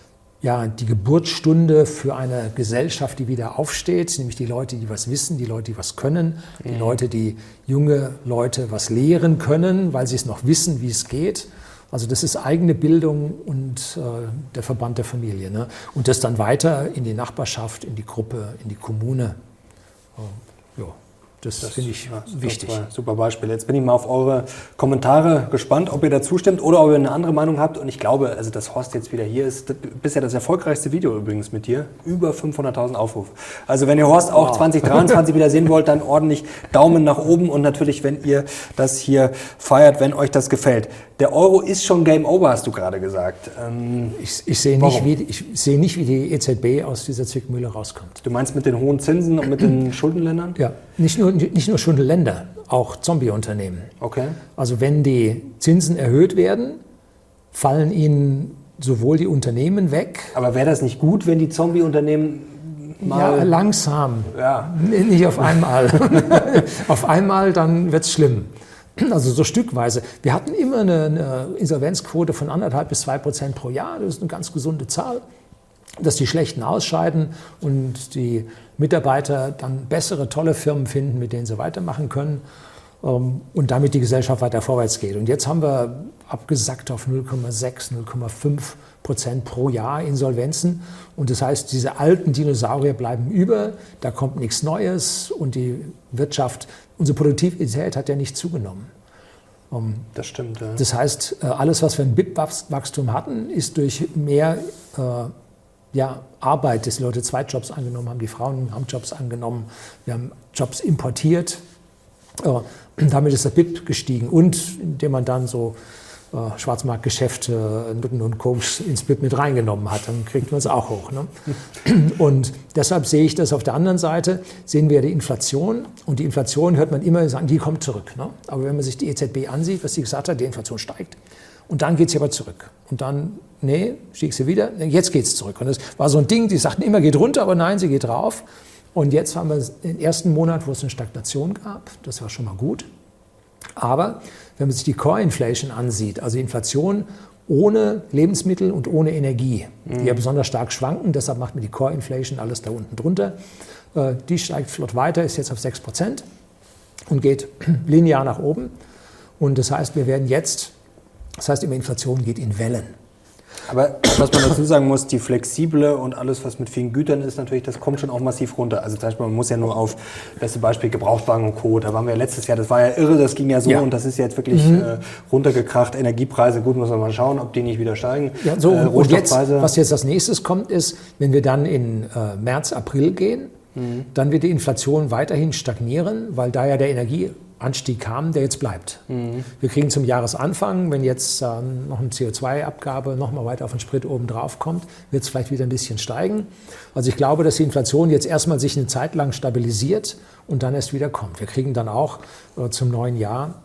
die Geburtsstunde für eine Gesellschaft, die wieder aufsteht, nämlich die Leute, die was wissen, die Leute, die was können, die Leute, die junge Leute was lehren können, weil sie es noch wissen, wie es geht. Also das ist eigene Bildung und der Verband der Familie. Ne? Und das dann weiter in die Nachbarschaft, in die Gruppe, in die Kommune. Das finde ich wichtig. Super Beispiel. Jetzt bin ich mal auf eure Kommentare gespannt, ob ihr da zustimmt oder ob ihr eine andere Meinung habt. Und ich glaube, also dass Horst jetzt wieder hier ist, bisher das erfolgreichste Video übrigens mit dir. Über 500.000 Aufrufe. Also wenn ihr Horst auch 2023 wieder sehen wollt, dann ordentlich Daumen nach oben. Und natürlich, wenn ihr das hier feiert, wenn euch das gefällt. Der Euro ist schon Game Over, hast du gerade gesagt. Ich sehe nicht, wie die EZB aus dieser Zwickmühle rauskommt. Du meinst mit den hohen Zinsen und mit den Schuldenländern? Ja, nicht nur Schuldenländer, auch Zombie-Unternehmen. Okay. Also wenn die Zinsen erhöht werden, fallen ihnen sowohl die Unternehmen weg. Aber wäre das nicht gut, wenn die Zombie-Unternehmen mal... Ja, langsam. Ja. Nicht auf einmal. Auf einmal, dann wird es schlimm. Also so stückweise. Wir hatten immer eine Insolvenzquote von 1,5 bis 2% pro Jahr. Das ist eine ganz gesunde Zahl. Dass die Schlechten ausscheiden und die Mitarbeiter dann bessere, tolle Firmen finden, mit denen sie weitermachen können und damit die Gesellschaft weiter vorwärts geht. Und jetzt haben wir abgesackt auf 0,6, 0,5% pro Jahr Insolvenzen. Und das heißt, diese alten Dinosaurier bleiben über, da kommt nichts Neues und die Wirtschaft, unsere Produktivität hat ja nicht zugenommen. Das stimmt, ja. Das heißt, alles, was wir im BIP-Wachstum hatten, ist durch mehr Arbeit, dass die Leute Zweitjobs angenommen haben, die Frauen haben Jobs angenommen, wir haben Jobs importiert. Damit ist der BIP gestiegen und indem man dann so Schwarzmarktgeschäfte, Nutten und Koks ins BIP mit reingenommen hat, dann kriegt man es auch hoch. Ne? Und deshalb sehe ich das auf der anderen Seite, sehen wir die Inflation und die Inflation hört man immer sagen, die kommt zurück. Ne? Aber wenn man sich die EZB ansieht, was sie gesagt hat, die Inflation steigt und dann geht sie aber zurück. Und dann, stieg sie wieder, jetzt geht es zurück. Und das war so ein Ding, die sagten immer, geht runter, aber nein, sie geht rauf. Und jetzt haben wir den ersten Monat, wo es eine Stagnation gab, das war schon mal gut. Aber wenn man sich die Core Inflation ansieht, also Inflation ohne Lebensmittel und ohne Energie, die ja besonders stark schwanken, deshalb macht man die Core Inflation alles da unten drunter, die steigt flott weiter, ist jetzt auf 6% und geht linear nach oben. Und das heißt, immer Inflation geht in Wellen. Aber was man dazu sagen muss, die flexible und alles, was mit vielen Gütern ist, natürlich, das kommt schon auch massiv runter. Also zum Beispiel, man muss ja nur auf, beste Beispiel, Gebrauchtwagen und Co. Da waren wir ja letztes Jahr, das war ja irre, das ging ja so und das ist jetzt wirklich runtergekracht. Energiepreise, gut, muss man mal schauen, ob die nicht wieder steigen. Ja, so, und jetzt, was jetzt als nächstes kommt, ist, wenn wir dann in März, April gehen, dann wird die Inflation weiterhin stagnieren, weil da ja der Energieanstieg kam, der jetzt bleibt. Wir kriegen zum Jahresanfang, wenn jetzt noch eine CO2-Abgabe noch mal weiter auf den Sprit oben drauf kommt, wird es vielleicht wieder ein bisschen steigen. Also ich glaube, dass die Inflation jetzt erstmal sich eine Zeit lang stabilisiert und dann erst wieder kommt. Wir kriegen dann auch zum neuen Jahr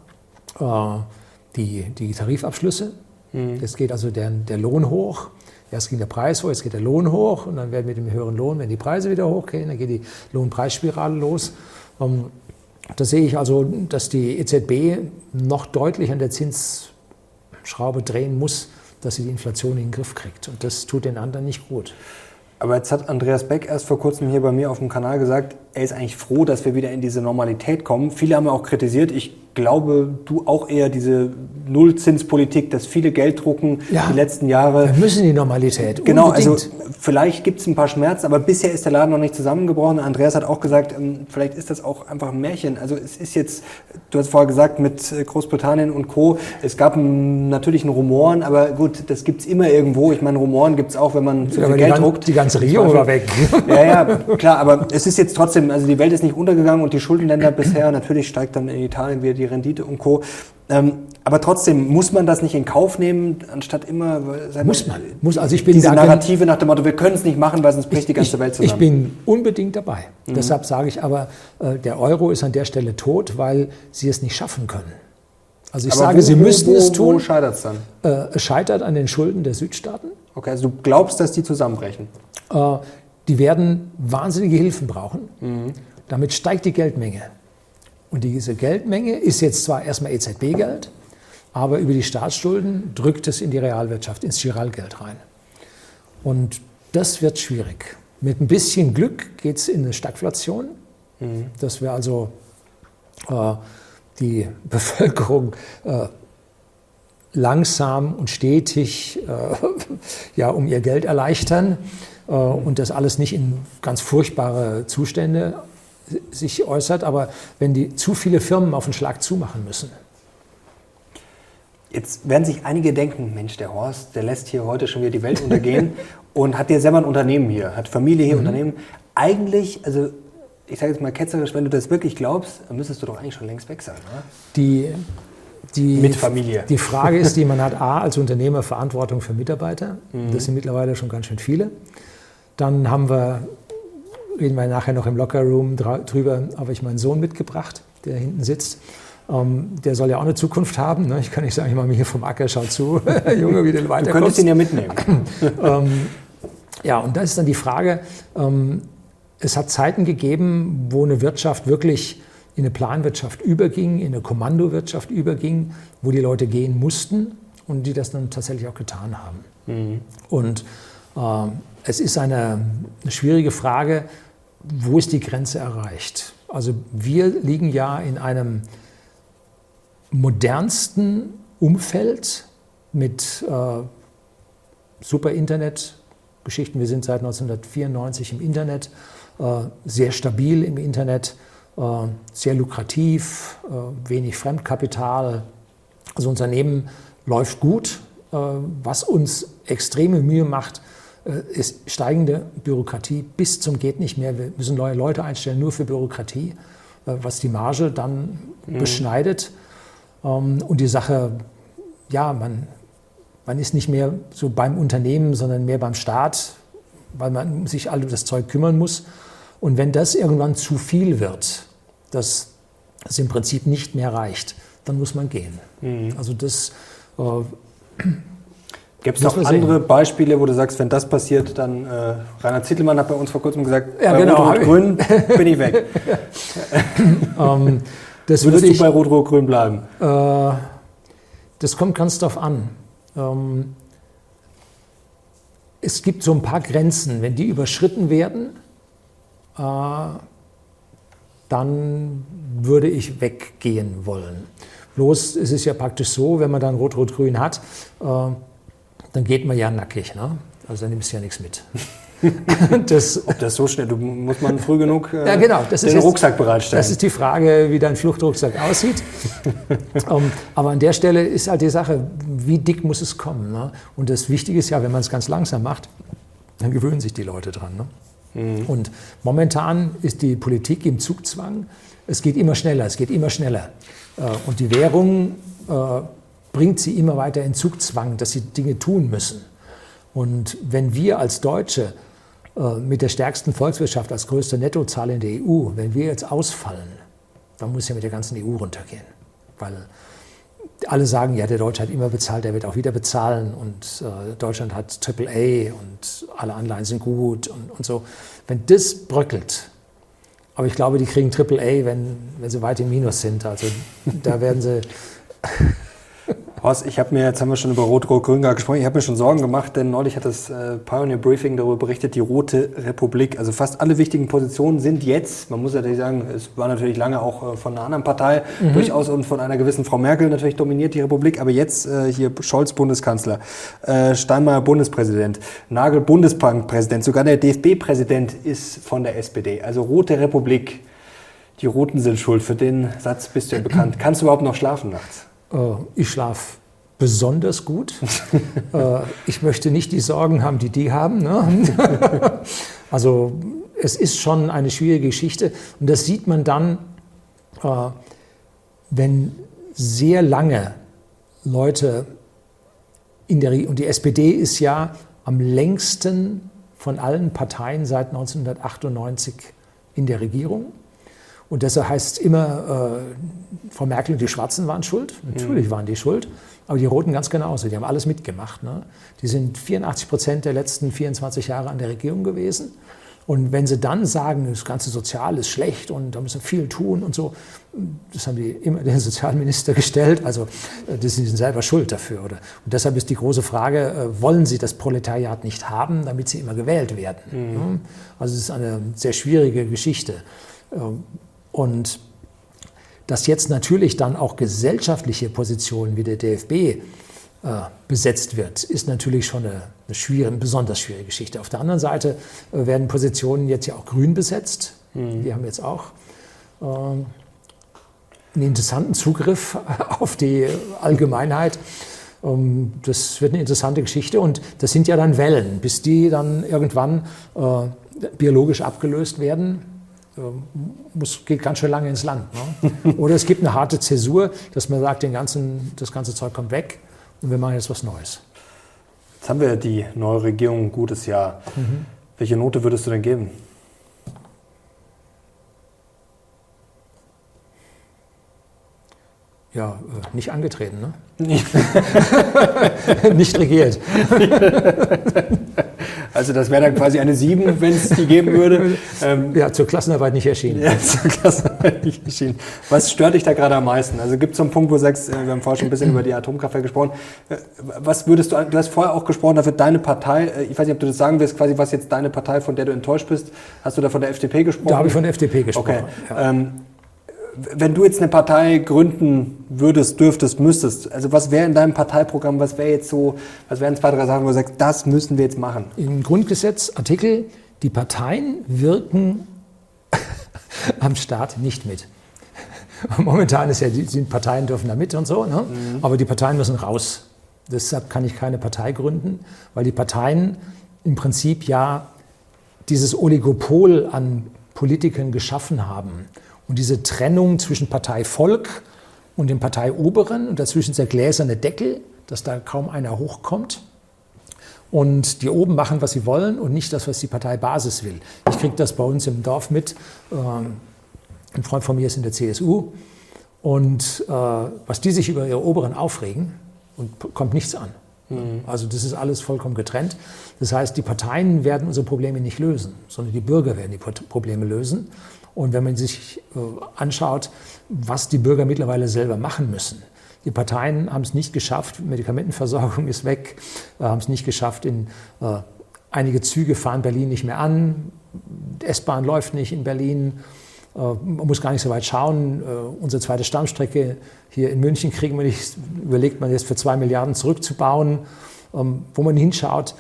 die Tarifabschlüsse. Jetzt geht also der Lohn hoch. Erst ging der Preis hoch, jetzt geht der Lohn hoch und dann werden mit dem höheren Lohn, wenn die Preise wieder hochgehen, dann geht die Lohnpreisspirale los. Da sehe ich also, dass die EZB noch deutlich an der Zinsschraube drehen muss, dass sie die Inflation in den Griff kriegt. Und das tut den anderen nicht gut. Aber jetzt hat Andreas Beck erst vor kurzem hier bei mir auf dem Kanal gesagt, er ist eigentlich froh, dass wir wieder in diese Normalität kommen. Viele haben ja auch kritisiert, ich glaube, du auch eher diese Nullzinspolitik, dass viele Geld drucken die letzten Jahre. Wir müssen die Normalität, genau, unbedingt. Also vielleicht gibt es ein paar Schmerzen, aber bisher ist der Laden noch nicht zusammengebrochen. Andreas hat auch gesagt, vielleicht ist das auch einfach ein Märchen. Also es ist jetzt, du hast vorher gesagt, mit Großbritannien und Co., es gab natürlich einen Rumoren, aber gut, das gibt es immer irgendwo. Ich meine, Rumoren gibt es auch, wenn man zu viel Geld druckt. Die ganze Regierung war weg. Ja, klar, aber es ist jetzt trotzdem, also die Welt ist nicht untergegangen und die Schuldenländer bisher, natürlich steigt dann in Italien wieder die Rendite und Co. Aber trotzdem, muss man das nicht in Kauf nehmen, anstatt immer... Also ich bin diese Narrative nach dem Motto, wir können es nicht machen, weil sonst bricht die ganze Welt zusammen. Ich bin unbedingt dabei. Deshalb sage ich aber, der Euro ist an der Stelle tot, weil sie es nicht schaffen können. Also ich sage, sie müssten es tun. Wo scheitert es dann? Es scheitert an den Schulden der Südstaaten. Okay, also du glaubst, dass die zusammenbrechen? Die werden wahnsinnige Hilfen brauchen. Damit steigt die Geldmenge. Und diese Geldmenge ist jetzt zwar erstmal EZB-Geld, aber über die Staatsschulden drückt es in die Realwirtschaft, ins Giralgeld rein. Und Das wird schwierig. Mit ein bisschen Glück geht es in eine Stagflation, dass wir also die Bevölkerung langsam und stetig um ihr Geld erleichtern und das alles nicht in ganz furchtbare Zustände sich äußert. Aber wenn die zu viele Firmen auf den Schlag zumachen müssen. Jetzt werden sich einige denken, Mensch, der Horst, der lässt hier heute schon wieder die Welt untergehen und hat ja selber ein Unternehmen hier, hat Familie hier, Unternehmen. Eigentlich, also ich sage jetzt mal ketzerisch, wenn du das wirklich glaubst, dann müsstest du doch eigentlich schon längst weg sein, oder? Mit Familie. Die Frage ist, man hat als Unternehmer Verantwortung für Mitarbeiter. Das sind mittlerweile schon ganz schön viele. Dann reden wir nachher noch im Lockerroom drüber, habe ich meinen Sohn mitgebracht, der hinten sitzt. Der soll ja auch eine Zukunft haben. Ne? Ich kann nicht sagen, ich mache mir hier vom Acker, schau zu, Junge, wie du weiterkommst. Du könntest ihn ja mitnehmen. Und da ist dann die Frage, es hat Zeiten gegeben, wo eine Wirtschaft wirklich in eine Planwirtschaft überging, in eine Kommandowirtschaft überging, wo die Leute gehen mussten und die das dann tatsächlich auch getan haben. Und es ist eine schwierige Frage, wo ist die Grenze erreicht? Also wir liegen ja in einem modernsten Umfeld mit super Internetgeschichten. Wir sind seit 1994 im Internet, sehr stabil im Internet, sehr lukrativ, wenig Fremdkapital. Also unser Unternehmen läuft gut. Was uns extreme Mühe macht, ist steigende Bürokratie bis zum geht nicht mehr. Wir müssen neue Leute einstellen, nur für Bürokratie, was die Marge dann beschneidet. Und die Sache, man ist nicht mehr so beim Unternehmen, sondern mehr beim Staat, weil man sich all das Zeug kümmern muss. Und wenn das irgendwann zu viel wird, dass es im Prinzip nicht mehr reicht, dann muss man gehen. Also das gibt es noch andere Beispiele, wo du sagst, wenn das passiert, dann Reinhard Zittelmann hat bei uns vor kurzem gesagt, bei Rot-Rot-Grün bin ich weg. Würdest du bei Rot-Rot-Grün bleiben? Das kommt ganz drauf an. Es gibt so ein paar Grenzen. Wenn die überschritten werden, dann würde ich weggehen wollen. Bloß es ist ja praktisch so, wenn man dann Rot-Rot-Grün hat, dann geht man ja nackig. Ne? Also dann nimmst du ja nichts mit. Ob das so schnell, muss man früh genug den Rucksack bereitstellen. Das ist die Frage, wie dein Fluchtrucksack aussieht. Aber an der Stelle ist halt die Sache, wie dick muss es kommen? Ne? Und das Wichtige ist ja, wenn man es ganz langsam macht, dann gewöhnen sich die Leute dran. Ne? Und momentan ist die Politik im Zugzwang. Es geht immer schneller, es geht immer schneller. Und die Währung bringt sie immer weiter in Zugzwang, dass sie Dinge tun müssen. Und wenn wir als Deutsche mit der stärksten Volkswirtschaft als größte Nettozahler in der EU, wenn wir jetzt ausfallen, dann muss ja mit der ganzen EU runtergehen. Weil alle sagen, ja, der Deutsche hat immer bezahlt, der wird auch wieder bezahlen und Deutschland hat AAA und alle Anleihen sind gut und so. Wenn das bröckelt, aber ich glaube, die kriegen AAA, wenn sie weit im Minus sind. Also da werden sie... Horst, jetzt haben wir schon über Rot-Rot-Grün gesprochen, ich habe mir schon Sorgen gemacht, denn neulich hat das Pioneer Briefing darüber berichtet, die Rote Republik. Also fast alle wichtigen Positionen sind jetzt, man muss natürlich sagen, es war natürlich lange auch von einer anderen Partei durchaus und von einer gewissen Frau Merkel natürlich dominiert die Republik, aber jetzt hier Scholz Bundeskanzler, Steinmeier Bundespräsident, Nagel Bundesbankpräsident, sogar der DFB-Präsident ist von der SPD. Also Rote Republik, die Roten sind schuld. Für den Satz bist du ja bekannt. Kannst du überhaupt noch schlafen nachts? Ich schlafe besonders gut. Ich möchte nicht die Sorgen haben, die die haben. Ne? Also es ist schon eine schwierige Geschichte. Und das sieht man dann, wenn sehr lange Leute und die SPD ist ja am längsten von allen Parteien seit 1998 in der Regierung. Und deshalb heißt es immer, Frau Merkel und die Schwarzen waren schuld. Natürlich waren die schuld, aber die Roten ganz genauso. Die haben alles mitgemacht. Ne? Die sind 84% der letzten 24 Jahre an der Regierung gewesen. Und wenn sie dann sagen, das ganze Sozial ist schlecht und da müssen wir viel tun und so, das haben die immer den Sozialminister gestellt, also die sind selber schuld dafür. Oder? Und deshalb ist die große Frage, wollen sie das Proletariat nicht haben, damit sie immer gewählt werden? Also es ist eine sehr schwierige Geschichte. Und dass jetzt natürlich dann auch gesellschaftliche Positionen wie der DFB besetzt wird, ist natürlich schon eine besonders schwierige Geschichte. Auf der anderen Seite werden Positionen jetzt ja auch grün besetzt. Die haben jetzt auch einen interessanten Zugriff auf die Allgemeinheit. Das wird eine interessante Geschichte und das sind ja dann Wellen, bis die dann irgendwann biologisch abgelöst werden. Geht ganz schön lange ins Land. Ne? Oder es gibt eine harte Zäsur, dass man sagt, das ganze Zeug kommt weg und wir machen jetzt was Neues. Jetzt haben wir die neue Regierung ein gutes Jahr. Welche Note würdest du denn geben? Ja, nicht angetreten, ne? Nicht regiert. Also das wäre dann quasi eine 7, wenn es die geben würde. Ja, zur Klassenarbeit nicht erschienen. Ja, zur Klassenarbeit nicht erschienen. Was stört dich da gerade am meisten? Also gibt es so einen Punkt, wo du sagst, wir haben vorher schon ein bisschen über die Atomkraftwerke gesprochen. Was würdest du hast vorher auch gesprochen, da wird deine Partei, ich weiß nicht, ob du das sagen willst, quasi was jetzt deine Partei, von der du enttäuscht bist, hast du da von der FDP gesprochen? Da habe ich von der FDP gesprochen. Okay. Ja. Wenn du jetzt eine Partei gründen würdest, dürftest, müsstest, also was wäre in deinem Parteiprogramm, was wären 2, 3 Sachen, wo du sagst, das müssen wir jetzt machen? Im Grundgesetz, Artikel, die Parteien wirken am Staat nicht mit. Momentan ist ja, die Parteien dürfen da mit und so, ne? Aber die Parteien müssen raus. Deshalb kann ich keine Partei gründen, weil die Parteien im Prinzip ja dieses Oligopol an Politikern geschaffen haben. Und diese Trennung zwischen Parteivolk und dem Parteioberen und dazwischen ist der gläserne Deckel, dass da kaum einer hochkommt. Und die oben machen, was sie wollen und nicht das, was die Parteibasis will. Ich kriege das bei uns im Dorf mit. Ein Freund von mir ist in der CSU. Und was die sich über ihre Oberen aufregen, und kommt nichts an. Also das ist alles vollkommen getrennt. Das heißt, die Parteien werden unsere Probleme nicht lösen, sondern die Bürger werden die Probleme lösen. Und wenn man sich anschaut, was die Bürger mittlerweile selber machen müssen. Die Parteien haben es nicht geschafft, Medikamentenversorgung ist weg, haben es nicht geschafft, einige Züge fahren Berlin nicht mehr an, S-Bahn läuft nicht in Berlin, man muss gar nicht so weit schauen. Unsere zweite Stammstrecke hier in München überlegt man jetzt für 2 Milliarden zurückzubauen. Wo man hinschaut,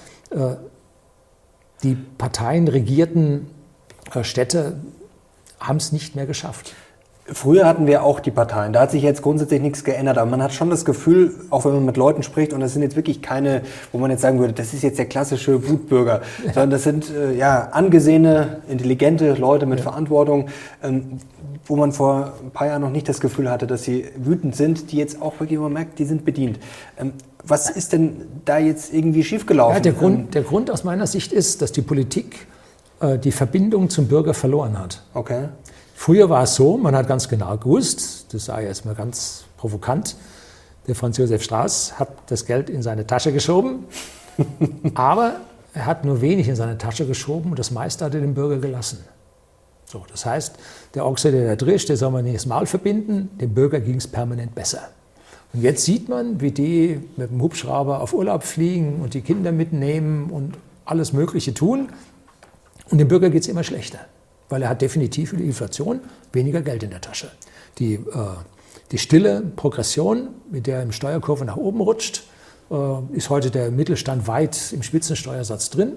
die Parteien regierten Städte haben es nicht mehr geschafft. Früher hatten wir auch die Parteien, da hat sich jetzt grundsätzlich nichts geändert, aber man hat schon das Gefühl, auch wenn man mit Leuten spricht, und das sind jetzt wirklich keine, wo man jetzt sagen würde, das ist jetzt der klassische Wutbürger, sondern das sind angesehene, intelligente Leute mit Verantwortung, wo man vor ein paar Jahren noch nicht das Gefühl hatte, dass sie wütend sind, die jetzt auch wirklich, man merkt, die sind bedient. Was ist denn da jetzt irgendwie schiefgelaufen? Ja, der Grund aus meiner Sicht ist, dass die Politik die Verbindung zum Bürger verloren hat. Okay. Früher war es so, man hat ganz genau gewusst, das sage ich jetzt mal ganz provokant, der Franz Josef Strauß hat das Geld in seine Tasche geschoben, aber er hat nur wenig in seine Tasche geschoben und das meiste hat er dem Bürger gelassen. So, das heißt, der Ochse, der da drischt, der soll man nicht das Maul verbinden, dem Bürger ging es permanent besser. Und jetzt sieht man, wie die mit dem Hubschrauber auf Urlaub fliegen und die Kinder mitnehmen und alles Mögliche tun. Und dem Bürger geht es immer schlechter, weil er hat definitiv für die Inflation weniger Geld in der Tasche. Die stille Progression, mit der im Steuerkurve nach oben rutscht, ist heute der Mittelstand weit im Spitzensteuersatz drin,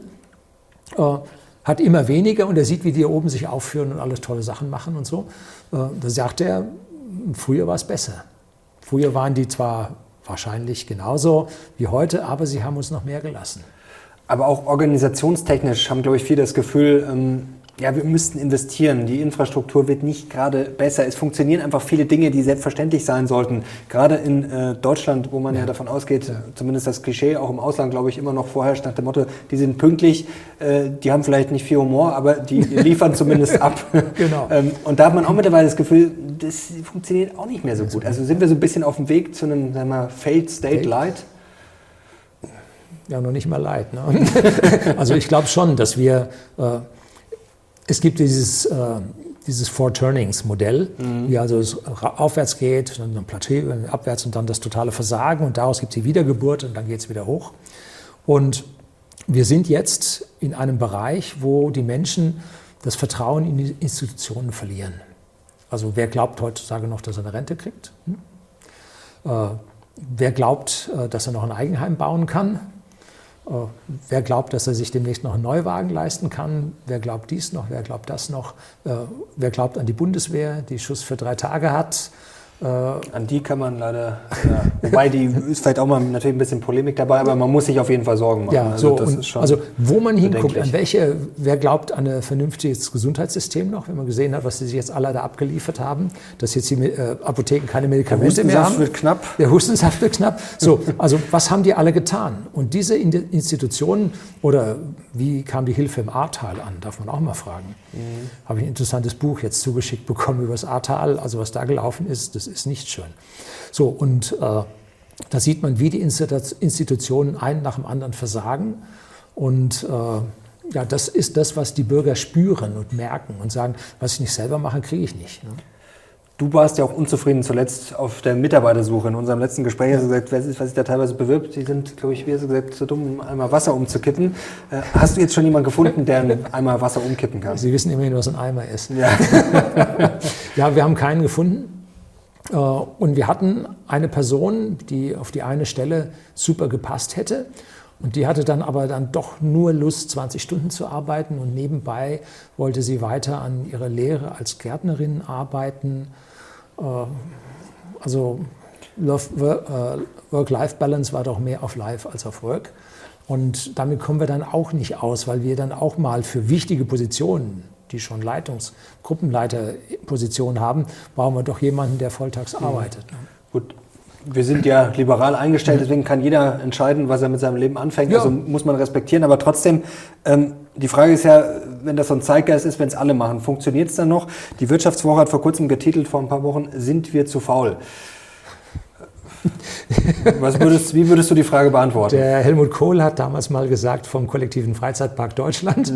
hat immer weniger und er sieht, wie die hier oben sich aufführen und alles tolle Sachen machen und so. Da sagt er, früher war es besser. Früher waren die zwar wahrscheinlich genauso wie heute, aber sie haben uns noch mehr gelassen. Aber auch organisationstechnisch haben, glaube ich, viele das Gefühl, wir müssten investieren. Die Infrastruktur wird nicht gerade besser. Es funktionieren einfach viele Dinge, die selbstverständlich sein sollten. Gerade in Deutschland, wo man ja davon ausgeht, zumindest das Klischee auch im Ausland, glaube ich, immer noch vorherrscht nach dem Motto, die sind pünktlich, die haben vielleicht nicht viel Humor, aber die liefern zumindest ab. Genau. Und da hat man auch mittlerweile das Gefühl, das funktioniert auch nicht mehr so gut. Also sind wir so ein bisschen auf dem Weg zu einem, sagen wir mal, Failed State Light? Ja, noch nicht mal Light. Ne? Also ich glaube schon, dass wir Es gibt dieses Four Turnings Modell, wie also es aufwärts geht, dann ein Plateau, abwärts und dann das totale Versagen und daraus gibt es die Wiedergeburt und dann geht es wieder hoch. Und wir sind jetzt in einem Bereich, wo die Menschen das Vertrauen in die Institutionen verlieren. Also wer glaubt heutzutage noch, dass er eine Rente kriegt? Wer glaubt, dass er noch ein Eigenheim bauen kann? Wer glaubt, dass er sich demnächst noch einen Neuwagen leisten kann? Wer glaubt dies noch? Wer glaubt das noch? Wer glaubt an die Bundeswehr, die Schuss für 3 Tage hat? An die kann man leider, wobei die ist vielleicht auch mal natürlich ein bisschen Polemik dabei, aber man muss sich auf jeden Fall Sorgen machen. Ja, so, das ist schon wo man hinguckt, wer glaubt an ein vernünftiges Gesundheitssystem noch, wenn man gesehen hat, was sie sich jetzt alle da abgeliefert haben, dass jetzt die Apotheken keine Medikamente mehr haben. Der Hustensaft wird knapp. Der Hustensaft wird knapp. So, also was haben die alle getan? Und diese Institutionen, oder wie kam die Hilfe im Ahrtal an, darf man auch mal fragen. Habe ich ein interessantes Buch jetzt zugeschickt bekommen über das Ahrtal, also was da gelaufen ist, das ist nicht schön. So, und da sieht man, wie die Institutionen einen nach dem anderen versagen. Und ja, das ist das, was die Bürger spüren und merken und sagen, was ich nicht selber mache, kriege ich nicht. Ne? Du warst ja auch unzufrieden zuletzt auf der Mitarbeitersuche. In unserem letzten Gespräch hast du gesagt, was sich da teilweise bewirbt, die sind, glaube ich, wie hast du gesagt, zu dumm, um einmal Wasser umzukippen. Hast du jetzt schon jemanden gefunden, der einmal Wasser umkippen kann? Sie wissen immerhin, was ein Eimer ist. Ja, ja, wir haben keinen gefunden. Und wir hatten eine Person, die auf die eine Stelle super gepasst hätte. Und die hatte dann aber doch nur Lust, 20 Stunden zu arbeiten. Und nebenbei wollte sie weiter an ihrer Lehre als Gärtnerin arbeiten. Also Work-Life-Balance war doch mehr auf Life als auf Work. Und damit kommen wir dann auch nicht aus, weil wir dann auch mal für wichtige Positionen, die schon Gruppenleiterpositionen haben, brauchen wir doch jemanden, der volltags arbeitet. Gut. Wir sind ja liberal eingestellt, deswegen kann jeder entscheiden, was er mit seinem Leben anfängt. Ja. Also muss man respektieren. Aber trotzdem, die Frage ist ja, wenn das so ein Zeitgeist ist, wenn es alle machen, funktioniert es dann noch? Die Wirtschaftswoche hat vor kurzem getitelt, vor ein paar Wochen, sind wir zu faul? Wie würdest du die Frage beantworten? Der Helmut Kohl hat damals mal gesagt vom kollektiven Freizeitpark Deutschland.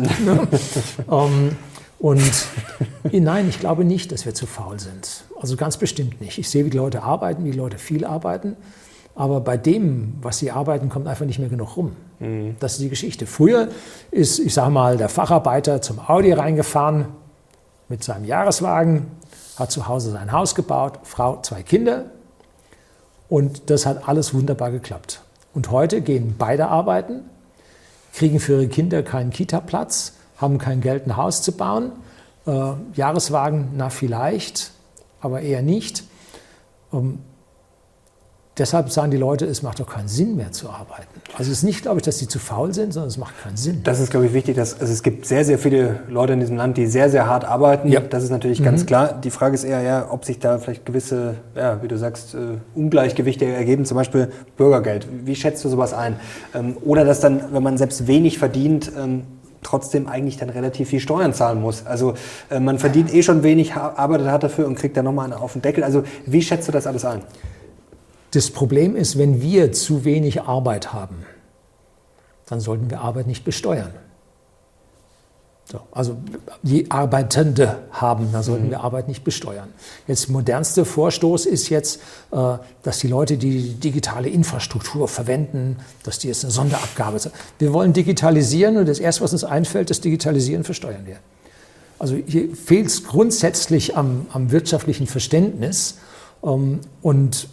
Und nein, ich glaube nicht, dass wir zu faul sind. Also ganz bestimmt nicht. Ich sehe, wie die Leute arbeiten, wie die Leute viel arbeiten. Aber bei dem, was sie arbeiten, kommt einfach nicht mehr genug rum. Das ist die Geschichte. Früher ist, ich sage mal, der Facharbeiter zum Audi reingefahren mit seinem Jahreswagen, hat zu Hause sein Haus gebaut, Frau, 2 Kinder. Und das hat alles wunderbar geklappt. Und heute gehen beide arbeiten, kriegen für ihre Kinder keinen Kita-Platz, haben kein Geld, ein Haus zu bauen. Jahreswagen, na vielleicht, aber eher nicht. Deshalb sagen die Leute, es macht doch keinen Sinn mehr zu arbeiten. Also es ist nicht, glaube ich, dass sie zu faul sind, sondern es macht keinen Sinn. Das ist, glaube ich, wichtig. Also es gibt sehr, sehr viele Leute in diesem Land, die sehr, sehr hart arbeiten. Ja. Das ist natürlich ganz klar. Die Frage ist eher, ja, ob sich da vielleicht gewisse, ja, wie du sagst, Ungleichgewichte ergeben, zum Beispiel Bürgergeld. Wie schätzt du sowas ein? Oder dass dann, wenn man selbst wenig verdient, trotzdem eigentlich dann relativ viel Steuern zahlen muss. Also man verdient schon wenig, arbeitet hart dafür und kriegt dann nochmal einen auf den Deckel. Also wie schätzt du das alles ein? Das Problem ist, wenn wir zu wenig Arbeit haben, dann sollten wir Arbeit nicht besteuern. So, also die Arbeitende haben, dann sollten wir Arbeit nicht besteuern. Jetzt modernste Vorstoß ist jetzt, dass die Leute die digitale Infrastruktur verwenden, dass die jetzt eine Sonderabgabe sind. Wir wollen digitalisieren und das Erste, was uns einfällt, das Digitalisieren versteuern wir. Also hier fehlt es grundsätzlich am wirtschaftlichen Verständnis und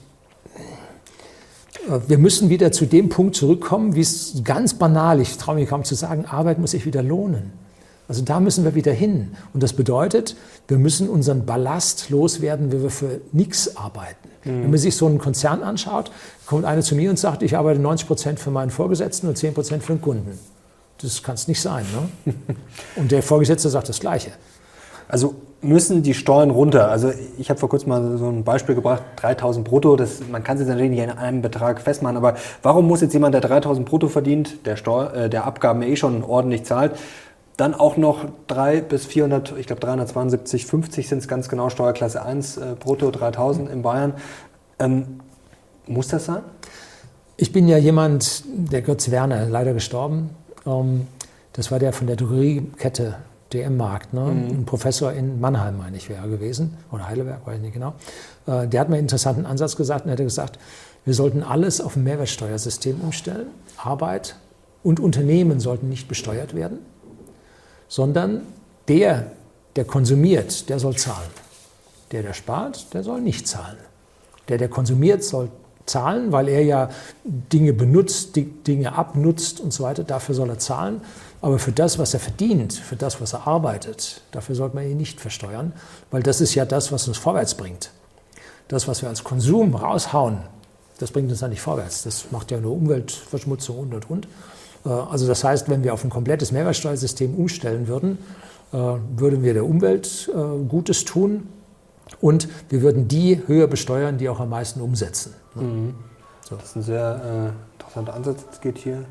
wir müssen wieder zu dem Punkt zurückkommen, wie es ganz banal, ich traue mich kaum zu sagen, Arbeit muss sich wieder lohnen. Also da müssen wir wieder hin. Und das bedeutet, wir müssen unseren Ballast loswerden, wenn wir für nichts arbeiten. Wenn man sich so einen Konzern anschaut, kommt einer zu mir und sagt, ich arbeite 90% für meinen Vorgesetzten und 10% für den Kunden. Das kann es nicht sein. Ne? Und der Vorgesetzte sagt das Gleiche. Also müssen die Steuern runter? Also ich habe vor kurzem mal so ein Beispiel gebracht, 3.000 brutto, man kann es jetzt natürlich nicht in einem Betrag festmachen, aber warum muss jetzt jemand, der 3.000 brutto verdient, der Abgaben schon ordentlich zahlt, dann auch noch 300 bis 400, ich glaube 372,50 sind es ganz genau, Steuerklasse 1, brutto 3.000 in Bayern. Muss das sein? Ich bin ja jemand, der Götz Werner, leider gestorben, das war der von der Drogeriekette DM-Markt, ne? Ein Professor in Mannheim, meine ich, wäre er gewesen, oder Heidelberg, weiß ich nicht genau. Der hat mir einen interessanten Ansatz gesagt und er hat gesagt, wir sollten alles auf ein Mehrwertsteuersystem umstellen. Arbeit und Unternehmen sollten nicht besteuert werden, sondern der konsumiert, der soll zahlen. Der spart, der soll nicht zahlen. Der konsumiert, soll zahlen, weil er ja Dinge benutzt, Dinge abnutzt und so weiter. Dafür soll er zahlen. Aber für das, was er verdient, für das, was er arbeitet, dafür sollte man ihn nicht versteuern, weil das ist ja das, was uns vorwärts bringt. Das, was wir als Konsum raushauen, das bringt uns dann nicht vorwärts. Das macht ja nur Umweltverschmutzung und. Also das heißt, wenn wir auf ein komplettes Mehrwertsteuersystem umstellen würden, würden wir der Umwelt Gutes tun und wir würden die höher besteuern, die auch am meisten umsetzen. Mhm. So. Das ist ein sehr interessanter Ansatz. Es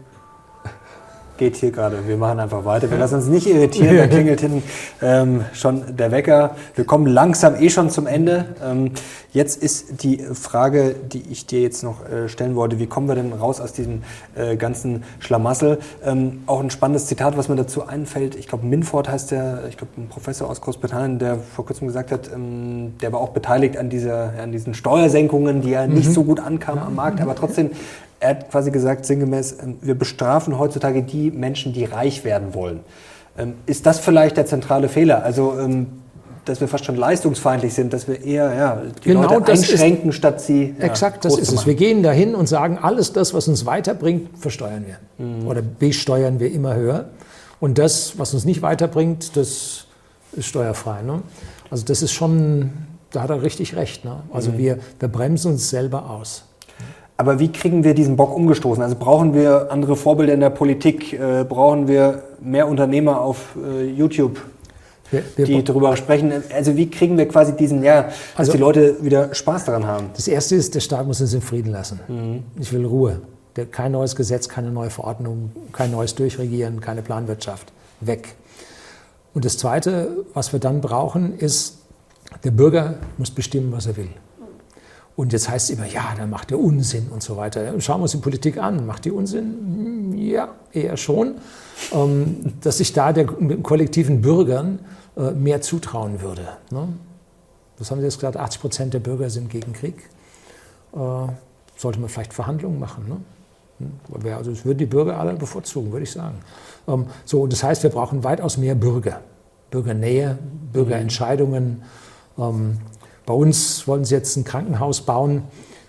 geht hier gerade. Wir machen einfach weiter. Wir lassen uns nicht irritieren. Da klingelt hinten schon der Wecker. Wir kommen langsam schon zum Ende. Jetzt ist die Frage, die ich dir jetzt noch stellen wollte, wie kommen wir denn raus aus diesem ganzen Schlamassel? Auch ein spannendes Zitat, was mir dazu einfällt. Ich glaube, Minford heißt der, ein Professor aus Großbritannien, der vor kurzem gesagt hat, der war auch beteiligt an diesen Steuersenkungen, die ja nicht so gut ankamen am Markt, aber trotzdem. Er hat quasi gesagt, sinngemäß, wir bestrafen heutzutage die Menschen, die reich werden wollen. Ist das vielleicht der zentrale Fehler? Also, dass wir fast schon leistungsfeindlich sind, dass wir eher die Leute einschränken, statt sie exakt, das ist es. Wir gehen dahin und sagen, alles das, was uns weiterbringt, versteuern wir. Oder besteuern wir immer höher. Und das, was uns nicht weiterbringt, das ist steuerfrei. Ne? Also das ist schon, da hat er richtig recht. Ne? Also wir bremsen uns selber aus. Aber wie kriegen wir diesen Bock umgestoßen? Also brauchen wir andere Vorbilder in der Politik? Brauchen wir mehr Unternehmer auf YouTube, die darüber sprechen? Also wie kriegen wir quasi dass die Leute wieder Spaß daran haben? Das Erste ist, der Staat muss uns in Frieden lassen. Ich will Ruhe. Kein neues Gesetz, keine neue Verordnung, kein neues Durchregieren, keine Planwirtschaft. Weg. Und das Zweite, was wir dann brauchen, ist, der Bürger muss bestimmen, was er will. Und jetzt heißt es immer, ja, dann macht der Unsinn und so weiter. Schauen wir uns die Politik an. Macht die Unsinn? Ja, eher schon. Dass sich da den kollektiven Bürgern mehr zutrauen würde. Ne? Was haben Sie jetzt gesagt? 80% der Bürger sind gegen Krieg. Sollte man vielleicht Verhandlungen machen. Ne? Also das würden die Bürger alle bevorzugen, würde ich sagen. Und das heißt, wir brauchen weitaus mehr Bürger. Bürgernähe, Bürgerentscheidungen. Bei uns wollen sie jetzt ein Krankenhaus bauen.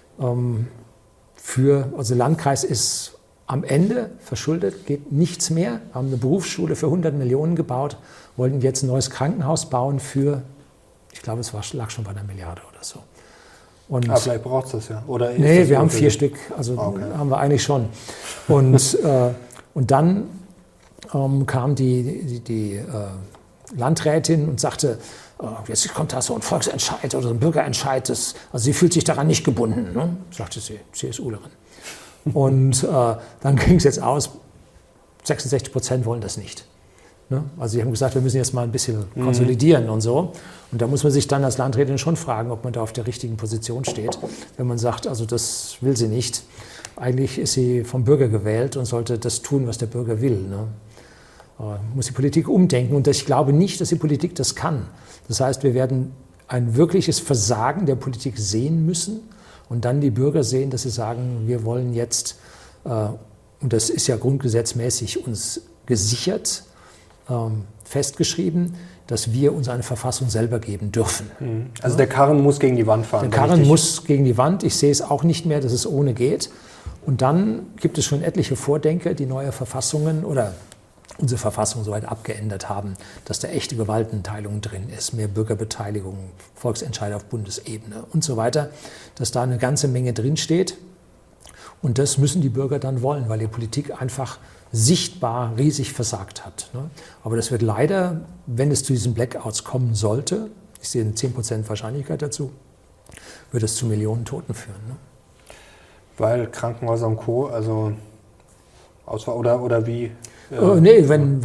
Also Landkreis ist am Ende verschuldet, geht nichts mehr. Haben eine Berufsschule für 100 Millionen gebaut, wollten jetzt ein neues Krankenhaus bauen für, ich glaube, es lag schon bei 1 Milliarde oder so. Und vielleicht braucht es das ja. Oder nee, wir haben 4 Stück, also haben wir eigentlich schon. Und dann kam die Landrätin und sagte, jetzt kommt da so ein Volksentscheid oder so ein Bürgerentscheid, also sie fühlt sich daran nicht gebunden, ne? Sagte sie, CSUlerin. Und dann ging es jetzt aus, 66% wollen das nicht. Ne? Also sie haben gesagt, wir müssen jetzt mal ein bisschen konsolidieren und so. Und da muss man sich dann als Landrätin schon fragen, ob man da auf der richtigen Position steht, wenn man sagt, also das will sie nicht. Eigentlich ist sie vom Bürger gewählt und sollte das tun, was der Bürger will. Ne? Muss die Politik umdenken. Und ich glaube nicht, dass die Politik das kann. Das heißt, wir werden ein wirkliches Versagen der Politik sehen müssen und dann die Bürger sehen, dass sie sagen, wir wollen jetzt, und das ist ja grundgesetzmäßig uns gesichert, festgeschrieben, dass wir uns eine Verfassung selber geben dürfen. Also der Karren muss gegen die Wand fahren. Der Karren muss gegen die Wand. Ich sehe es auch nicht mehr, dass es ohne geht. Und dann gibt es schon etliche Vordenker, die neue Verfassungen oder unsere Verfassung soweit abgeändert haben, dass da echte Gewaltenteilung drin ist, mehr Bürgerbeteiligung, Volksentscheide auf Bundesebene und so weiter, dass da eine ganze Menge drinsteht. Und das müssen die Bürger dann wollen, weil die Politik einfach sichtbar riesig versagt hat. Aber das wird leider, wenn es zu diesen Blackouts kommen sollte, ich sehe eine 10% Wahrscheinlichkeit dazu, wird es zu Millionen Toten führen. Weil Krankenhäuser und Co., also oder wie? Nee,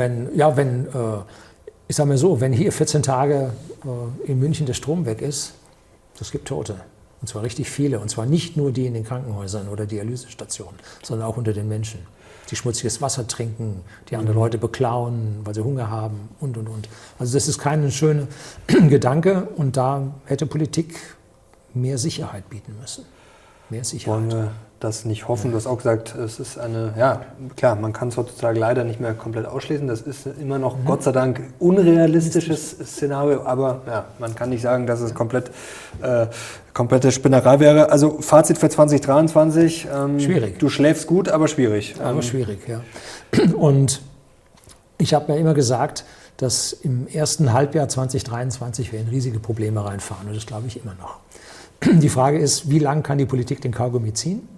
ich sage mal so, wenn hier 14 Tage in München der Strom weg ist, das gibt Tote. Und zwar richtig viele. Und zwar nicht nur die in den Krankenhäusern oder Dialysestationen, sondern auch unter den Menschen. Die schmutziges Wasser trinken, die andere Leute beklauen, weil sie Hunger haben und. Also das ist kein schöner Gedanke. Und da hätte Politik mehr Sicherheit bieten müssen. Mehr Sicherheit. Wollen wir das nicht hoffen? Du hast auch gesagt, es ist klar, man kann es heutzutage leider nicht mehr komplett ausschließen. Das ist immer noch, Gott sei Dank, unrealistisches Szenario. Aber ja, man kann nicht sagen, dass es komplette Spinnerei wäre. Also Fazit für 2023. Schwierig. Du schläfst gut, aber schwierig. Aber schwierig, ja. Und ich habe mir immer gesagt, dass im ersten Halbjahr 2023 wir in riesige Probleme reinfahren. Und das glaube ich immer noch. Die Frage ist, wie lange kann die Politik den Kaugummi ziehen,